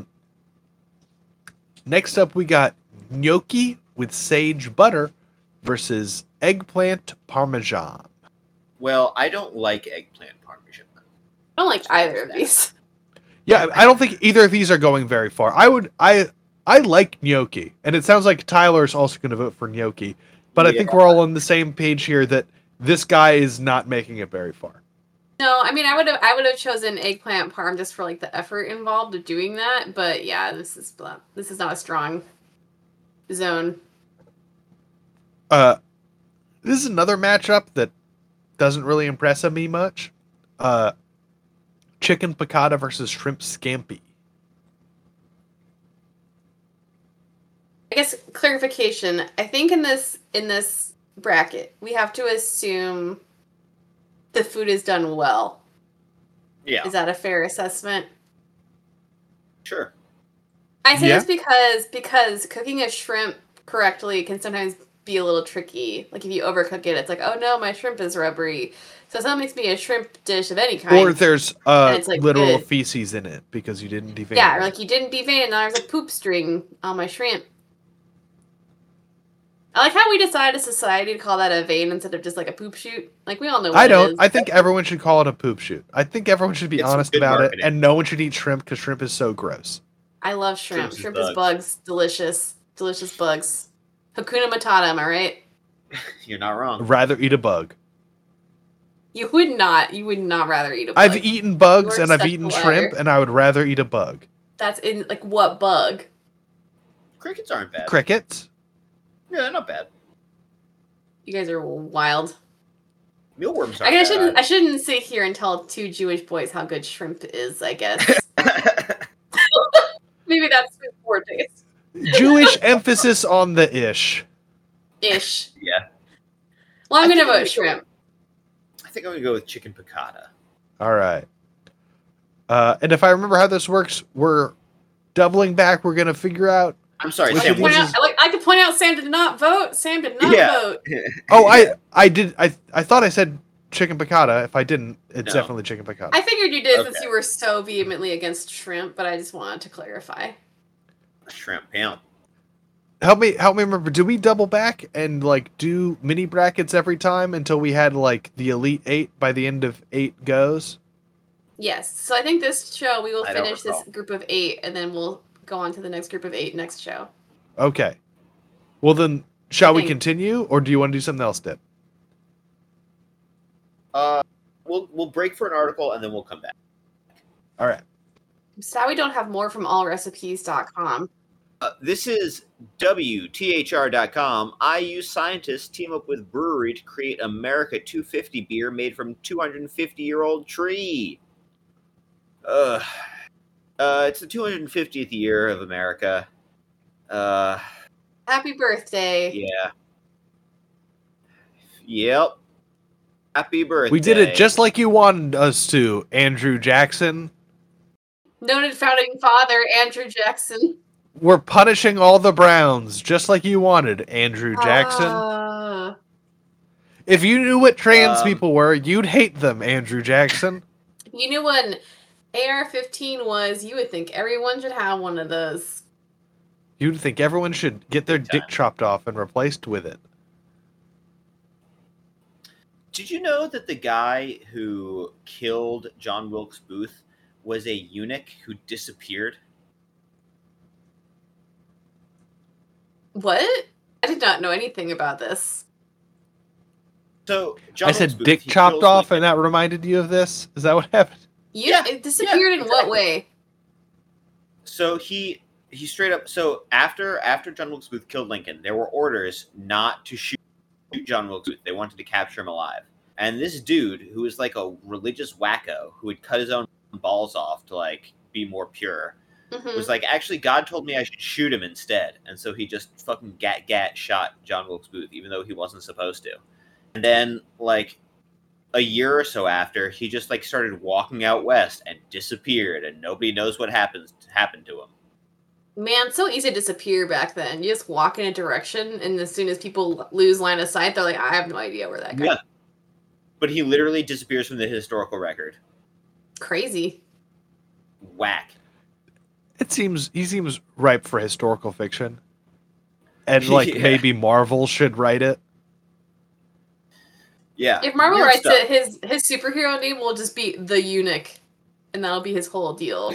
B: Next up, we got gnocchi with sage butter versus eggplant parmesan.
A: Well, I don't like eggplant parmesan.
C: I don't like either of these.
B: Yeah, I don't think either of these are going very far. I would I I like gnocchi, and it sounds like Tyler's also going to vote for gnocchi. But I think
A: Yeah.
B: we're all on the same page here that this guy is not making it very far.
C: No, I mean, I would have, I would have chosen eggplant parm just for like the effort involved of doing that. But yeah, this is this is not a strong zone.
B: Uh, this is another matchup that doesn't really impress me much. Uh, chicken piccata versus shrimp scampi.
C: I guess clarification. I think in this in this bracket, we have to assume the food is done well.
A: Yeah.
C: Is that a fair assessment?
A: Sure.
C: I say
B: Yeah.
C: this because because cooking a shrimp correctly can sometimes be a little tricky. Like if you overcook it, it's like, oh no, my shrimp is rubbery. So if someone makes me a shrimp dish of any kind,
B: Or there's uh,
C: And it's, like,
B: literal
C: good.
B: feces in it because you didn't devein
C: yeah,
B: it.
C: or like you didn't devein, and now there's a poop string on my shrimp. I like how we decided as a society to call that a vein instead of just like a poop shoot. Like we all know what
B: I
C: it
B: don't.
C: is.
B: I think everyone should call it a poop shoot. I think everyone should be
A: It's
B: honest
A: good
B: about
A: marketing.
B: it, and no one should eat shrimp because shrimp is so gross.
C: I love shrimp.
A: Shrimp is
C: Shrimp is
A: bugs.
C: bugs. Delicious. Delicious bugs. Hakuna Matata, am I right?
A: You're not wrong.
B: Rather eat a bug.
C: You would not. You would not rather eat a bug.
B: I've eaten bugs
C: You're
B: and I've
C: such a
B: eaten
C: liar.
B: shrimp, and I would rather eat a bug.
C: That's in like what bug?
A: Crickets aren't bad.
B: Crickets.
A: Yeah, they're not bad.
C: You guys are wild.
A: Mealworms
C: I
A: aren't
C: guess I shouldn't. I
A: bad.
C: shouldn't sit here and tell two Jewish boys how good shrimp is. I guess maybe that's my poor taste.
B: Jewish emphasis on the ish.
C: Ish.
A: Yeah.
C: Well, I'm
A: I
C: gonna
A: think I'm
C: vote
A: gonna
C: shrimp.
A: I think I'm gonna go with chicken piccata.
B: All right. Uh, and if I remember how this works, we're doubling back. We're gonna figure out.
A: I'm sorry,
B: Which
C: I,
B: of
A: Sam.
C: like
B: these
C: to
A: What
C: point
B: is-
C: out, I, like, I like to point out Sam did not vote. Sam did not
A: Yeah.
C: vote.
B: Oh, I I did. I I thought I said chicken piccata. If I didn't, it's
A: No.
B: definitely chicken piccata.
C: I figured you did since
A: Okay.
C: you were so vehemently against shrimp, but I just wanted to clarify.
A: shrimp pound.
B: help me help me remember. Do we double back and like do mini brackets every time until we had like the elite eight by the end of eight goes?
C: Yes. So I think this show we will
A: I don't
C: finish this
A: recall.
C: group of eight, and then we'll go on to the next group of eight next show.
B: Okay. Well then, shall we
C: think-
B: continue, or do you want to do something else, Dip?
A: Uh, we'll we'll break for an article and then we'll come back.
B: All right.
C: Sad we don't have more from all recipes dot com.
A: Uh, this is W T H R dot com. I U scientists team up with brewery to create America two fifty beer made from two hundred fifty year old tree. Uh, uh, it's the two hundred fiftieth year of America. Uh,
C: Happy birthday.
A: yeah. Yep. Happy birthday.
B: We did it just like you wanted us to, Andrew Jackson.
C: Noted founding father Andrew Jackson.
B: We're punishing all the Browns just like you wanted, Andrew Jackson.
C: Uh,
B: If you knew what trans
A: Um,
B: people were, you'd hate them, Andrew Jackson.
C: you knew when A R fifteen was, you would think everyone should have one of those.
B: You'd think everyone should get their
A: Big
B: dick
A: time.
B: chopped off and replaced with it.
A: Did you know that the guy who killed John Wilkes Booth was a eunuch who disappeared?
C: What? I did not know anything about this.
A: So John
B: I said
A: Wilkes Booth,
B: dick
A: he
B: chopped
A: kills
B: off,
A: Lincoln.
B: and that reminded you of this? Is that what happened?
C: You,
A: Yeah,
C: it disappeared
A: yeah,
C: in what
A: exactly.
C: way?
A: So he he straight up. So after after John Wilkes Booth killed Lincoln, there were orders not to shoot John Wilkes Booth. They wanted to capture him alive. And this dude, who was like a religious wacko, who would cut his own balls off to like be more pure,
C: Mhm.
A: was like, actually, God told me I should shoot him instead. And so he just fucking gat gat shot John Wilkes Booth, even though he wasn't supposed to. And then like a year or so after, he just like started walking out west and disappeared, and nobody knows what happens happened to him.
C: Man, so easy to disappear back then. You just walk in a direction, and as soon as people lose line of sight, they're like, I have no idea where that guy
A: Yeah. But he literally disappears from the historical record.
C: Crazy.
A: Whack.
B: It seems he seems ripe for historical fiction, and like
A: Yeah.
B: maybe Marvel should write it.
A: Yeah.
C: If Marvel
A: weird
C: writes
A: stuff.
C: it, his his superhero name will just be the Eunuch, and that'll be his whole deal.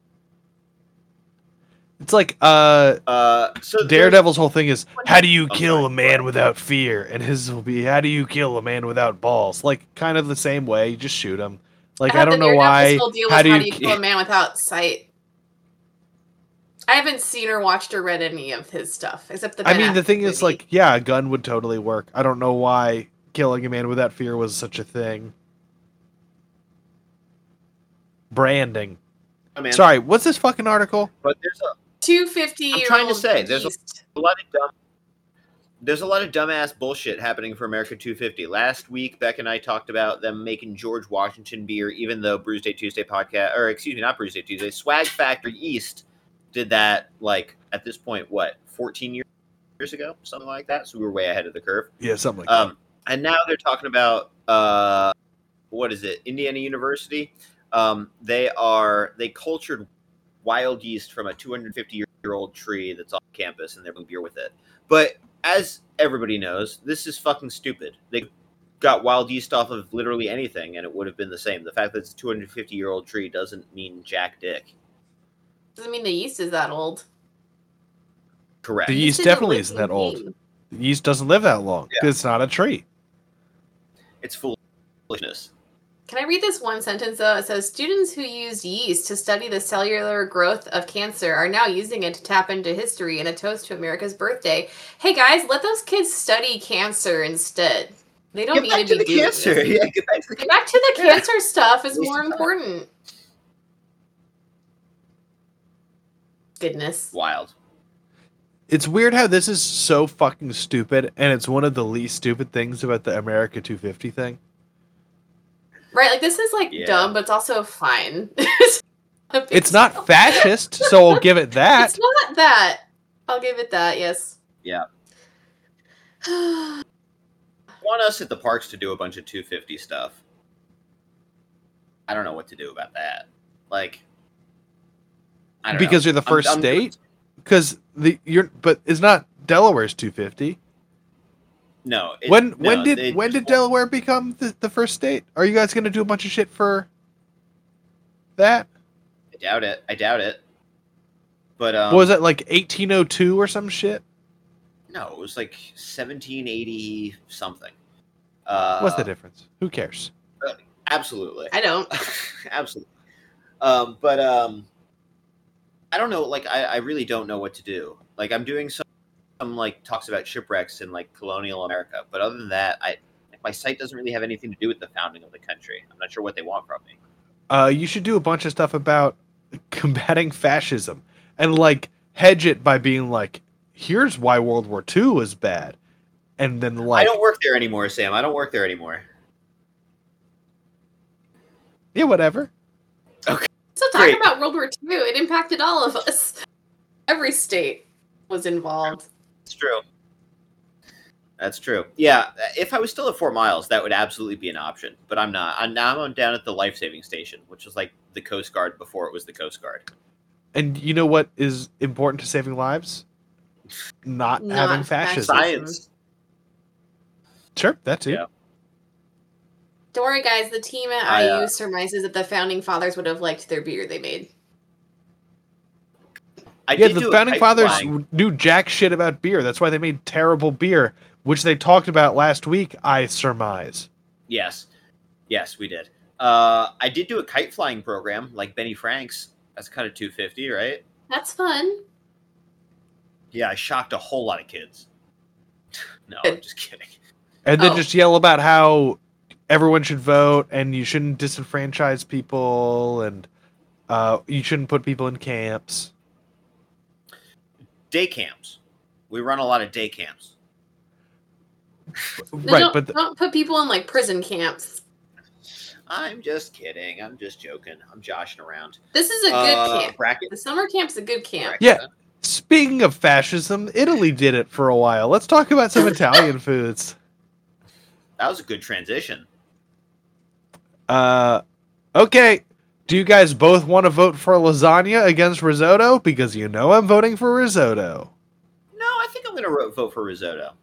B: It's like uh,
A: Uh, so there's-
B: Daredevil's whole thing is how do you
A: I'm
B: kill
A: sorry.
B: a man without fear, and his will be how do you kill a man without balls. Like kind of the same way, you just shoot him. Like I
C: thought
B: don't
C: the
B: know
C: Daredevil's
B: why.
C: whole deal
B: How
C: was
B: do
C: how
B: you?
C: do you kill a man without sight? I haven't seen or watched or read any of his stuff except the.
B: I
C: Ben
B: mean, the
C: Affleck
B: thing is,
C: movie.
B: like, yeah, a gun would totally work. I don't know why killing a man without fear was such a thing. Branding.
A: Oh, man.
B: Sorry, what's this fucking article?
A: But there's a
C: two fifty
A: I'm
C: year
A: trying to
C: old
A: say, there's a-
C: yeast.
A: a lot of dumb there's a lot of dumbass bullshit happening for America two fifty. Last week, Beck and I talked about them making George Washington beer, even though Brews Day Tuesday podcast, or excuse me, not Brews Day Tuesday, Swag Factory East did that, like, at this point, what, fourteen years ago? Something like that. So we were way ahead of the curve.
B: Yeah, something like
A: Um, and now they're talking about, uh, what is it, Indiana University? Um, they are, they cultured wild yeast from a two hundred fifty year old tree that's on campus, and they're making beer with it. But as everybody knows, this is fucking stupid. They got wild yeast off of literally anything, and it would have been the same. The fact that it's a two hundred fifty year old tree doesn't mean jack dick.
C: Doesn't mean the yeast is that old.
A: Correct.
B: The yeast
C: is a
B: definitely isn't
C: living
B: that old.
C: being.
B: that. The yeast doesn't live that long.
A: Yeah.
B: It's not a tree.
A: It's foolishness.
C: Can I read this one sentence though? It says students who used yeast to study the cellular growth of cancer are now using it to tap into history in a toast to America's birthday. Hey guys, let those kids study cancer instead. They don't
A: Get
C: need
A: back
C: to
A: to
C: be
A: the
C: doing
A: cancer.
C: this.
A: Yeah, get back to the
C: Get back to the
A: Yeah.
C: cancer stuff is
A: Waste
C: more
A: of time.
C: important. Goodness.
A: Wild.
B: It's weird how this is so fucking stupid, and it's one of the least stupid things about the America two fifty thing.
C: Right, like this is like
A: Yeah.
C: dumb, but it's also fine.
B: It's not fascist, so I'll give it that.
C: It's not that. I'll give it that, yes.
A: Yeah. Want us at the parks to do a bunch of two fifty stuff. I don't know what to do about that. Like, I don't
B: Because
A: know.
B: you're the
A: I'm-
B: first
A: I'm doing-
B: state? Because the you're but it's not Delaware's two fifty.
A: No. it-
B: When
A: no,
B: when did
A: it-
B: when did Delaware become the, the first state? Are you guys gonna do a bunch of shit for that?
A: I doubt it. I doubt it. But um,
B: what was it like eighteen oh two or some shit?
A: No, it was like seventeen eighty something. Uh,
B: What's the difference? Who cares?
A: Absolutely.
C: I don't.
A: Absolutely. Um, but um, I don't know. Like, I, I really don't know what to do. Like, I'm doing some, some like talks about shipwrecks in like colonial America, but other than that, I my site doesn't really have anything to do with the founding of the country. I'm not sure what they want from me.
B: Uh, you should do a bunch of stuff about combating fascism and like hedge it by being like, here's why World War Two was bad, and then like
A: I don't work there anymore, Sam. I don't work there anymore.
B: yeah, whatever.
A: Okay.
C: So talking
A: Great.
C: about World War Two, it impacted all of us. Every state was involved.
A: It's true. That's true. Yeah, if I was still at Fort Miles, that would absolutely be an option. But I'm not. I'm now I'm down at the life saving station, which was like the Coast Guard before it was the Coast Guard.
B: And you know what is important to saving lives? Not,
C: Not
B: having fascism.
A: Science.
B: Sure, that too.
A: Yeah.
C: Don't worry, guys. The team at
A: I,
C: I U
A: uh,
C: surmises that the founding fathers would have liked their beer they made.
A: I
B: Yeah,
A: did
B: the
A: do a
B: founding
A: kite
B: fathers
A: flying.
B: knew jack shit about beer. That's why they made terrible beer, which they talked about last week, I surmise.
A: Yes, yes, we did. Uh, I did do a kite flying program like Benny Frank's. That's kind of two fifty, right?
C: That's fun.
A: Yeah, I shocked a whole lot of kids. No, I'm just kidding.
B: And then
C: Oh.
B: just yell about how everyone should vote and you shouldn't disenfranchise people and uh, you shouldn't put people in camps.
A: Day camps. We run a lot of day camps.
C: No,
B: Right,
C: don't,
B: but the,
C: don't put people in like prison camps.
A: I'm just kidding. I'm just joking. I'm joshing around.
C: This is a good
A: Uh,
C: camp.
A: Bracket.
C: The summer camp's a good camp.
B: Yeah. speaking of fascism, Italy did it for a while. Let's talk about some Italian foods.
A: That was a good transition.
B: Uh, okay. Do you guys both want to vote for lasagna against risotto? Because you know I'm voting for risotto.
A: No, I think I'm going to vote for risotto.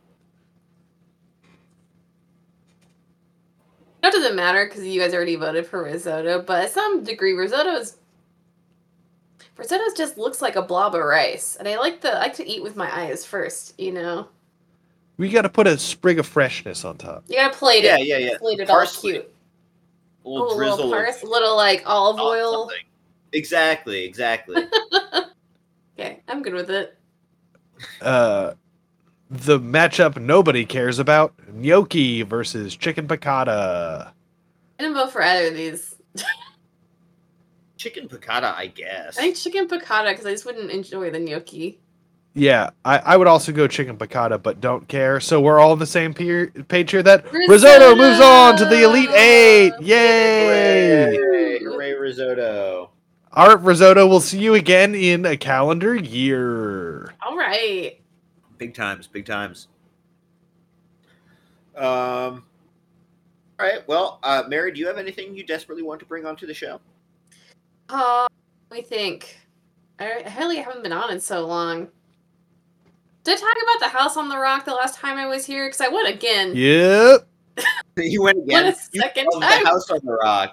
C: That doesn't matter because you guys already voted for risotto, but at some degree, risotto's risotto just looks like a blob of rice, and I like the I like to eat with my eyes first. You know,
B: We got to put a sprig of freshness on top.
C: you gotta plate
A: Yeah,
C: it.
A: yeah, yeah.
C: Plate it all
A: Parsley.
C: cute.
A: A
C: Oh,
A: little
C: a
A: drizzle
C: little
A: of
C: pars, little like olive
A: salt,
C: oil.
A: something. Exactly, exactly.
C: Okay, I'm good with it.
B: Uh, the matchup nobody cares about: gnocchi versus chicken piccata.
C: I didn't vote for either of these.
A: Chicken piccata, I guess.
C: I think chicken piccata because I just wouldn't enjoy the gnocchi.
B: Yeah, I, I would also go chicken piccata, but don't care. So we're all on the same peer, page here. That
C: Risotto!
B: risotto moves on to the Elite Eight. Yay!
A: Hooray, hooray, risotto.
B: All right, risotto. We'll see you again in a calendar year.
C: All right.
A: Big times, big times. Um. All right. Well, uh, Mary, do you have anything you desperately want to bring onto the show?
C: Uh, let me think. I, I really haven't been on in so long. Did I talk about the house on the rock the last time I was here? Because I went again.
B: Yep.
A: You went again.
C: Went a
A: You
C: second
A: love
C: time.
A: The House on the Rock.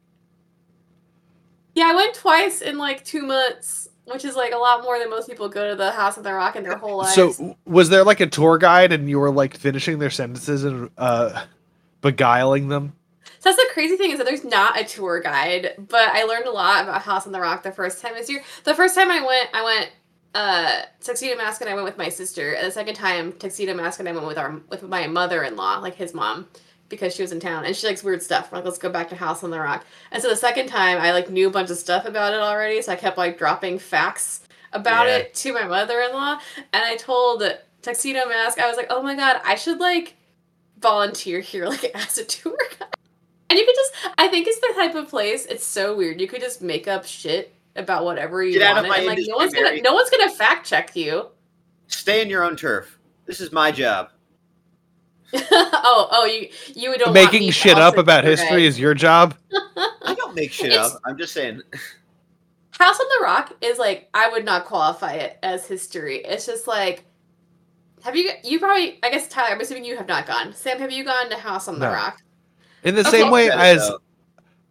C: Yeah, I went twice in like two months, which is like a lot more than most people go to the house on the rock in their whole lives.
B: So, w- was there like a tour guide, and you were like finishing their sentences and uh, beguiling them?
C: So that's the crazy thing is that there's not a tour guide, but I learned a lot about House on the Rock the first time this year. The first time I went, I went uh, Tuxedo Mask and I went with my sister, and the second time Tuxedo Mask and I went with our with my mother-in-law, like his mom, because she was in town and she likes weird stuff. We're like, let's go back to House on the Rock. And so the second time, I like knew a bunch of stuff about it already, so I kept like dropping facts about
A: Yeah.
C: it to my mother-in-law, and I told Tuxedo Mask, I was like, oh my god, I should like volunteer here like as a tour guide. And you could just, I think it's the type of place, it's so weird. You could just make up shit about whatever you
A: Get out of
C: wanted.
A: my
C: And like no
A: industry,
C: one's gonna
A: Mary.
C: no one's gonna fact check you.
A: Stay in your own turf. This is my job.
C: oh, oh, you you don't want
B: Making
C: me to
B: shit up
C: also
B: about
C: tour
B: history
C: guide.
B: is your job.
A: I don't make shit
C: It's-
A: up. I'm just saying.
C: House on the Rock is like I would not qualify it as history. It's just like, have you you probably I guess Tyler, I'm assuming you have not gone. Sam, have you gone to House on the
B: No.
C: Rock?
B: In the
C: Okay.
B: same way
A: Check it
B: as
A: out.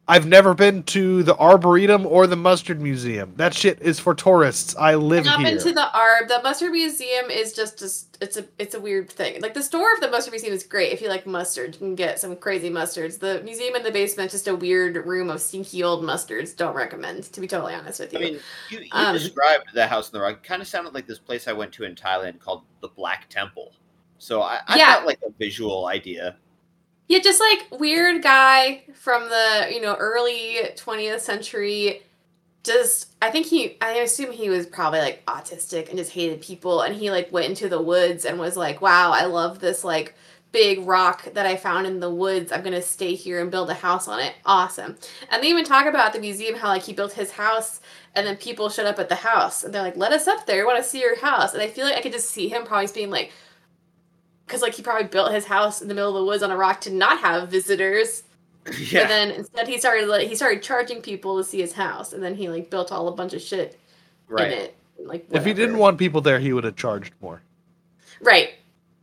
B: I've never been to the Arboretum or the Mustard Museum. That shit is for tourists. I live
C: I've not
B: here.
C: been to the Arb. The Mustard Museum is just, just it's a it's a weird thing. Like the store of the Mustard Museum is great if you like mustard. You can get some crazy mustards. The museum in the basement is just a weird room of stinky old mustards. Don't recommend, to be totally honest with you.
A: I mean, you, you
C: Um,
A: described the House in the Rock. It kind of sounded like this place I went to in Thailand called the Black Temple. So I, I
C: Yeah.
A: got like a visual idea.
C: Yeah, just like weird guy from the, you know, early twentieth century. Just, I think he, I assume he was probably like autistic and just hated people. And he like went into the woods and was like, wow, I love this like big rock that I found in the woods. I'm going to stay here and build a house on it. Awesome. And they even talk about at the museum how like he built his house and then people showed up at the house and they're like, let us up there. We want to see your house. And I feel like I could just see him probably being like, because like he probably built his house in the middle of the woods on a rock to not have visitors.
A: Yeah.
C: And then instead he started like he started charging people to see his house, and then he like built all a bunch of shit
A: right.
C: in it. Like
B: If he
C: whatever.
B: didn't want people there, he would have charged more.
C: Right.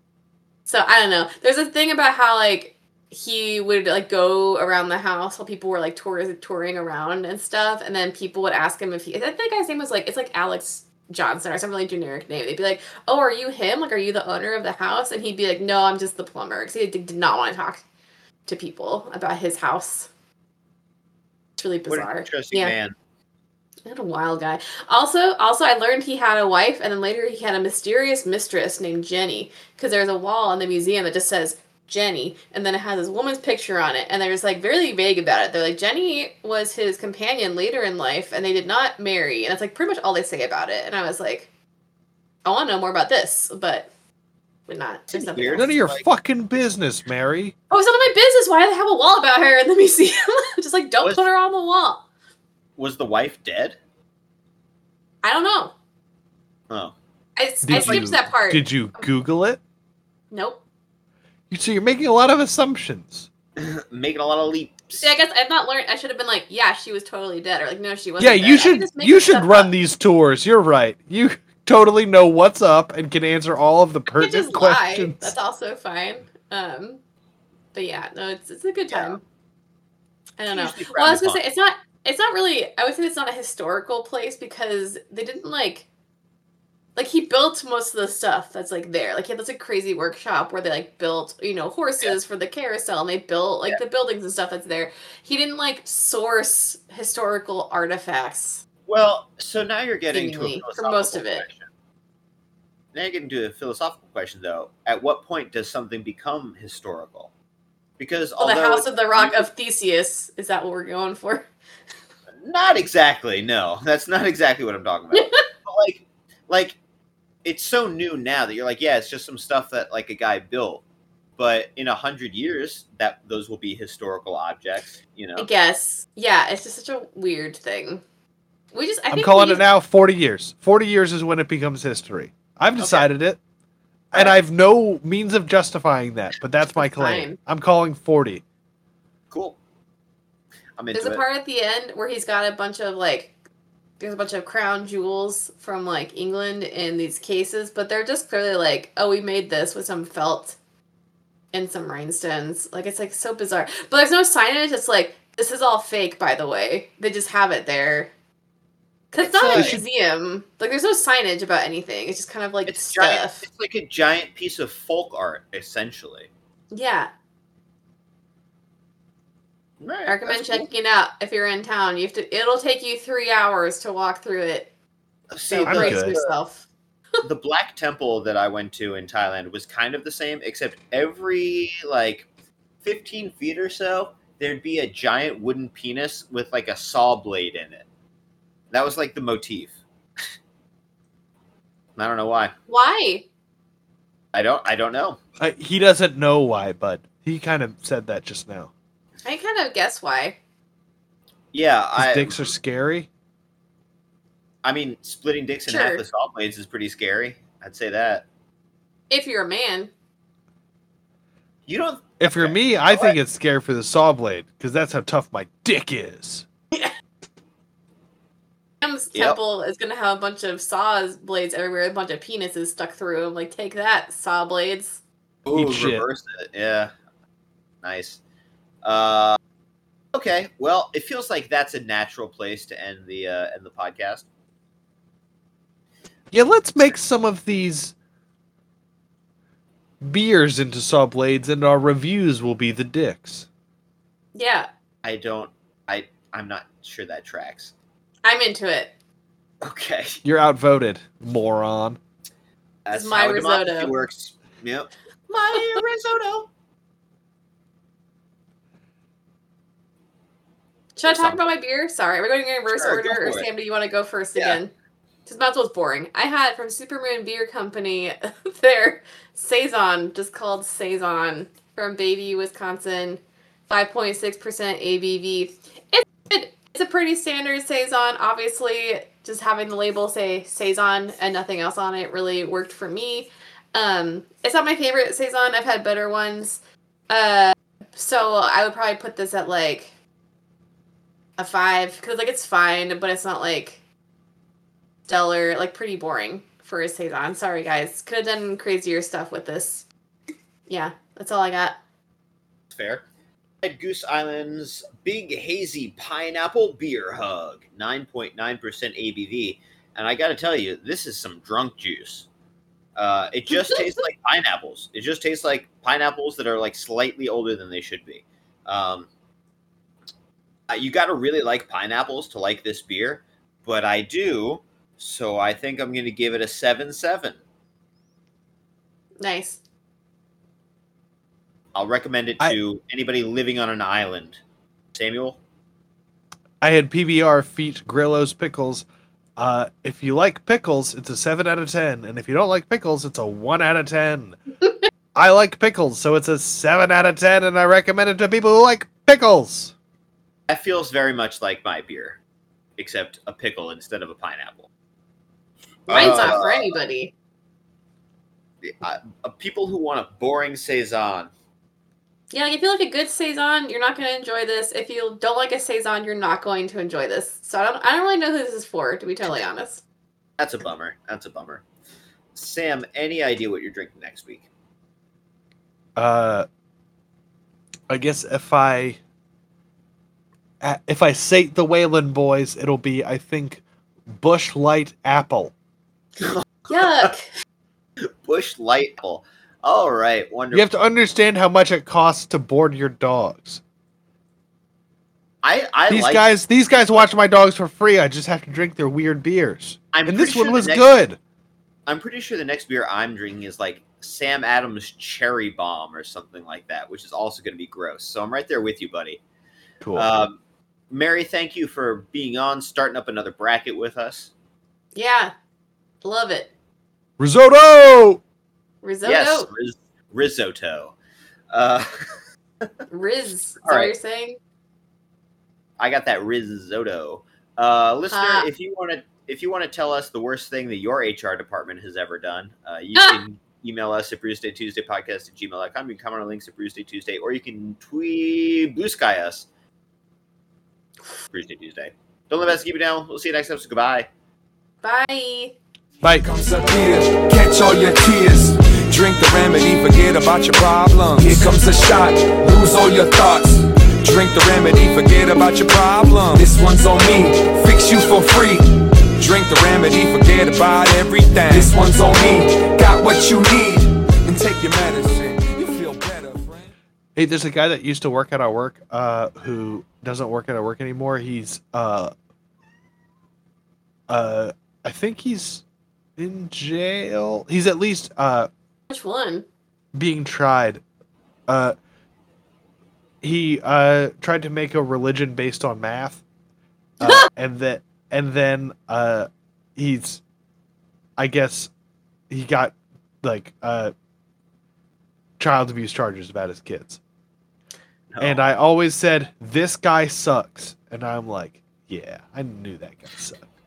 C: So I don't know. There's a thing about how like he would like go around the house while people were like tour- touring around and stuff, and then people would ask him if he. I think the guy's name was like it's like Alex Johnson or some really generic name. They'd be like, "Oh, are you him? Like, are you the owner of the house?" And he'd be like, "No, I'm just the plumber," because he did not want to talk to people about his house. It's really
A: What
C: bizarre.
A: an interesting
C: Yeah.
A: man.
C: What a wild guy. Also, also, I learned he had a wife, and then later he had a mysterious mistress named Jenny. Because there's a wall in the museum that just says Jenny, and then it has this woman's picture on it, and they're just like very vague about it. They're like Jenny was his companion later in life, and they did not marry, and that's like pretty much all they say about it. And I was like, I want to know more about this, but we're not. There's nothing
A: weird.
C: else.
B: None of your
A: Like-
B: fucking business, Mary.
C: Oh, it's none of my business. Why do they have a wall about her in the museum? Just like don't
A: Was-
C: put her on the wall.
A: Was the wife dead?
C: I don't know.
A: Oh.
C: I, I
B: Did
C: skipped
B: you-
C: that part.
B: Did you Google it?
C: Nope.
B: You so you're making a lot of assumptions.
A: Making a lot of leaps.
C: See, I guess I've not learned. I should have been like, yeah, she was totally dead, or like, no, she wasn't.
B: Yeah,
C: dead.
B: you
C: I could
B: should
C: just make
B: you
C: this
B: should
C: stuff
B: run
C: up.
B: these tours. You're right. You totally know what's up and can answer all of the
C: I could
B: pertinent
C: just lie.
B: questions.
C: That's also fine. Um, but yeah, no, it's it's a good
A: Yeah.
C: time. I don't know.
A: Usually
C: Well, I was
A: frowned
C: gonna say it's not. It's not really. I would say it's not a historical place because they didn't like. Like he built most of the stuff that's like there. Like he had this like crazy workshop where they like built, you know, horses for the carousel, and they built like
A: Yeah.
C: the buildings and stuff that's there. He didn't like source historical artifacts.
A: Well, so now you're getting to a
C: Seemingly, for
A: philosophical
C: most of it.
A: question. Now you're getting to a philosophical question, though. At what point does something become historical? Because
C: Oh, the
A: although
C: House
A: it's-
C: of the Rock of Theseus. Is that what we're going for?
A: Not exactly. No, that's not exactly what I'm talking about. But like, like it's so new now that you're like, yeah, it's just some stuff that like a guy built. But in a hundred years, that those will be historical objects. You know,
C: I guess. Yeah, it's just such a weird thing. We just. I
B: I'm
C: think
B: calling
C: we
B: it now forty years. forty years is when it becomes history. I've
A: Okay.
B: decided it. And
A: Alright.
B: I've no means of justifying that, but that's my
C: That's
B: claim.
C: fine.
B: I'm calling forty.
A: cool. I'm into
C: There's a
A: it.
C: part at the end where he's got a bunch of like. There's a bunch of crown jewels from like England in these cases, but they're just clearly like, oh, we made this with some felt and some rhinestones. Like it's like so bizarre. But there's no signage. It's like this is all fake, by the way. They just have it there. Cause it's
A: It's
C: not
A: a-
C: a museum. Like there's no signage about anything. It's just kind of like
A: It's
C: stuff.
A: giant. It's like a giant piece of folk art, essentially.
C: Yeah.
A: Right,
C: I recommend
A: that's cool.
C: checking it out if you're in town. You have to. It'll take you three hours to walk through it.
A: See,
C: So
B: I'm
A: the,
C: brace
B: good.
C: yourself.
A: the Black Temple that I went to in Thailand was kind of the same, except every like fifteen feet or so, there'd be a giant wooden penis with like a saw blade in it. That was like the motif. I don't know why.
C: Why?
A: I don't. I don't know.
B: I, he doesn't know why, but he kind of said that just now.
C: I kind of guess why.
A: Yeah,
B: His
A: I.
B: dicks are scary.
A: I mean, splitting dicks in
C: Sure.
A: half with saw blades is pretty scary. I'd say that.
C: If you're a man.
A: You don't.
B: If you're
A: Okay.
B: me, I
A: What?
B: think it's scary for the saw blade because that's how tough my dick is.
C: Sam's
A: Yep.
C: temple is gonna have a bunch of saws blades everywhere, a bunch of penises stuck through them. Like, take that, saw blades.
A: Ooh,
B: Eat shit.
A: reverse it. Yeah. Nice. Uh, Okay, well, it feels like that's a natural place to end the uh, end the podcast.
B: Yeah, let's make some of these beers into saw blades, and our reviews will be the dicks.
C: Yeah,
A: I don't. I I'm not sure that tracks.
C: I'm into it.
A: Okay,
B: You're outvoted, moron.
A: that's
C: my
A: how
C: risotto.
A: democracy works. Yep. My risotto.
C: Should I talk about my beer? Sorry, we're going in reverse
A: Sure, go
C: order, or
A: for it.
C: Sam, do you want to go first
A: Yeah.
C: again? Because mine's was boring. I had from Supermoon Beer Company their Saison, just called Saison, from Bayview, Wisconsin, five point six percent A B V. It's good. It's a pretty standard Saison. Obviously, just having the label say Saison and nothing else on it really worked for me. Um, it's not my favorite Saison. I've had better ones. Uh, so I would probably put this at like a five, because like it's fine, but it's not like stellar, like pretty boring for a Saison. Sorry guys, could have done crazier stuff with this. Yeah, that's all I got.
A: Fair. At Goose Island's Big Hazy Pineapple Beer Hug, nine point nine percent A B V, and I got to tell you, this is some drunk juice. Uh, it just tastes like pineapples. It just tastes like pineapples that are like slightly older than they should be. Um, Uh, you got to really like pineapples to like this beer, but I do, so I think I'm going to give it a seven seven.
C: Nice.
A: I'll recommend it
B: I-
A: to anybody living on an island. Samuel?
B: I had P B R Feet Grillo's Pickles. Uh, if you like pickles, it's a seven out of ten. And if you don't like pickles, it's a one out of ten. I like pickles, so it's a seven out of ten, and I recommend it to people who like pickles.
A: That feels very much like my beer, except a pickle instead of a pineapple.
C: Mine's
A: Uh,
C: not for anybody.
A: Uh, uh, people who want a boring Saison.
C: Yeah, like if you like a good Saison, you're not going to enjoy this. If you don't like a Saison, you're not going to enjoy this. So I don't I don't really know who this is for, to be totally honest.
A: That's a bummer. That's a bummer. Sam, any idea what you're drinking next week?
B: Uh, I guess if I uh, if I sate the Wayland boys, it'll be, I think, Bush Light Apple.
C: Yuck.
A: Bush Light Apple. All right, wonderful.
B: You have to understand how much it costs to board your dogs.
A: I, I
B: These
A: like,
B: guys, these guys watch my dogs for free. I just have to drink their weird beers.
A: I'm
B: and
A: pretty
B: this one
A: sure
B: was
A: the next-
B: good.
A: I'm pretty sure the next beer I'm drinking is like Sam Adams Cherry Bomb or something like that, which is also going to be gross. So I'm right there with you, buddy.
B: Cool.
A: Um, Mary, thank you for being on, starting up another bracket with us.
C: Yeah. Love it.
B: Risotto!
C: Risotto.
A: Yes, ris- risotto. Uh,
C: Riz. Is that
A: All
C: what
A: right.
C: you're saying?
A: I got that risotto. Uh, listener,
C: Ah.
A: if you want to, if you want to tell us the worst thing that your H R department has ever done, uh, you
C: Ah.
A: can email us at Bruce Day Tuesday Podcast at gmail dot com. You can comment on links at Bruce Day Tuesday, or you can tweet Blue Sky us. Bruce Day Tuesday. Don't let us keep it down. We'll see you next episode. Goodbye.
C: Bye.
B: Bye.
D: Comes a beer, catch all your tears. Drink the remedy, forget about your problems. Here comes a shot, lose all your thoughts. Drink the remedy, forget about your problem. This one's on me, fix you for free. Drink the remedy, forget about everything. This one's on me, got what you need. And take your medicine, you feel better, friend.
B: Hey, there's a guy that used to work at our work uh, who doesn't work at our work anymore. He's, uh, uh, I think he's in jail. He's at least uh,
C: Which one?
B: being tried. Uh, he uh, tried to make a religion based on math, uh, and that, and then uh, he's, I guess, he got like uh, child abuse charges about his kids.
A: No.
B: And I always said, this guy sucks. And I'm like, yeah, I knew that guy sucked.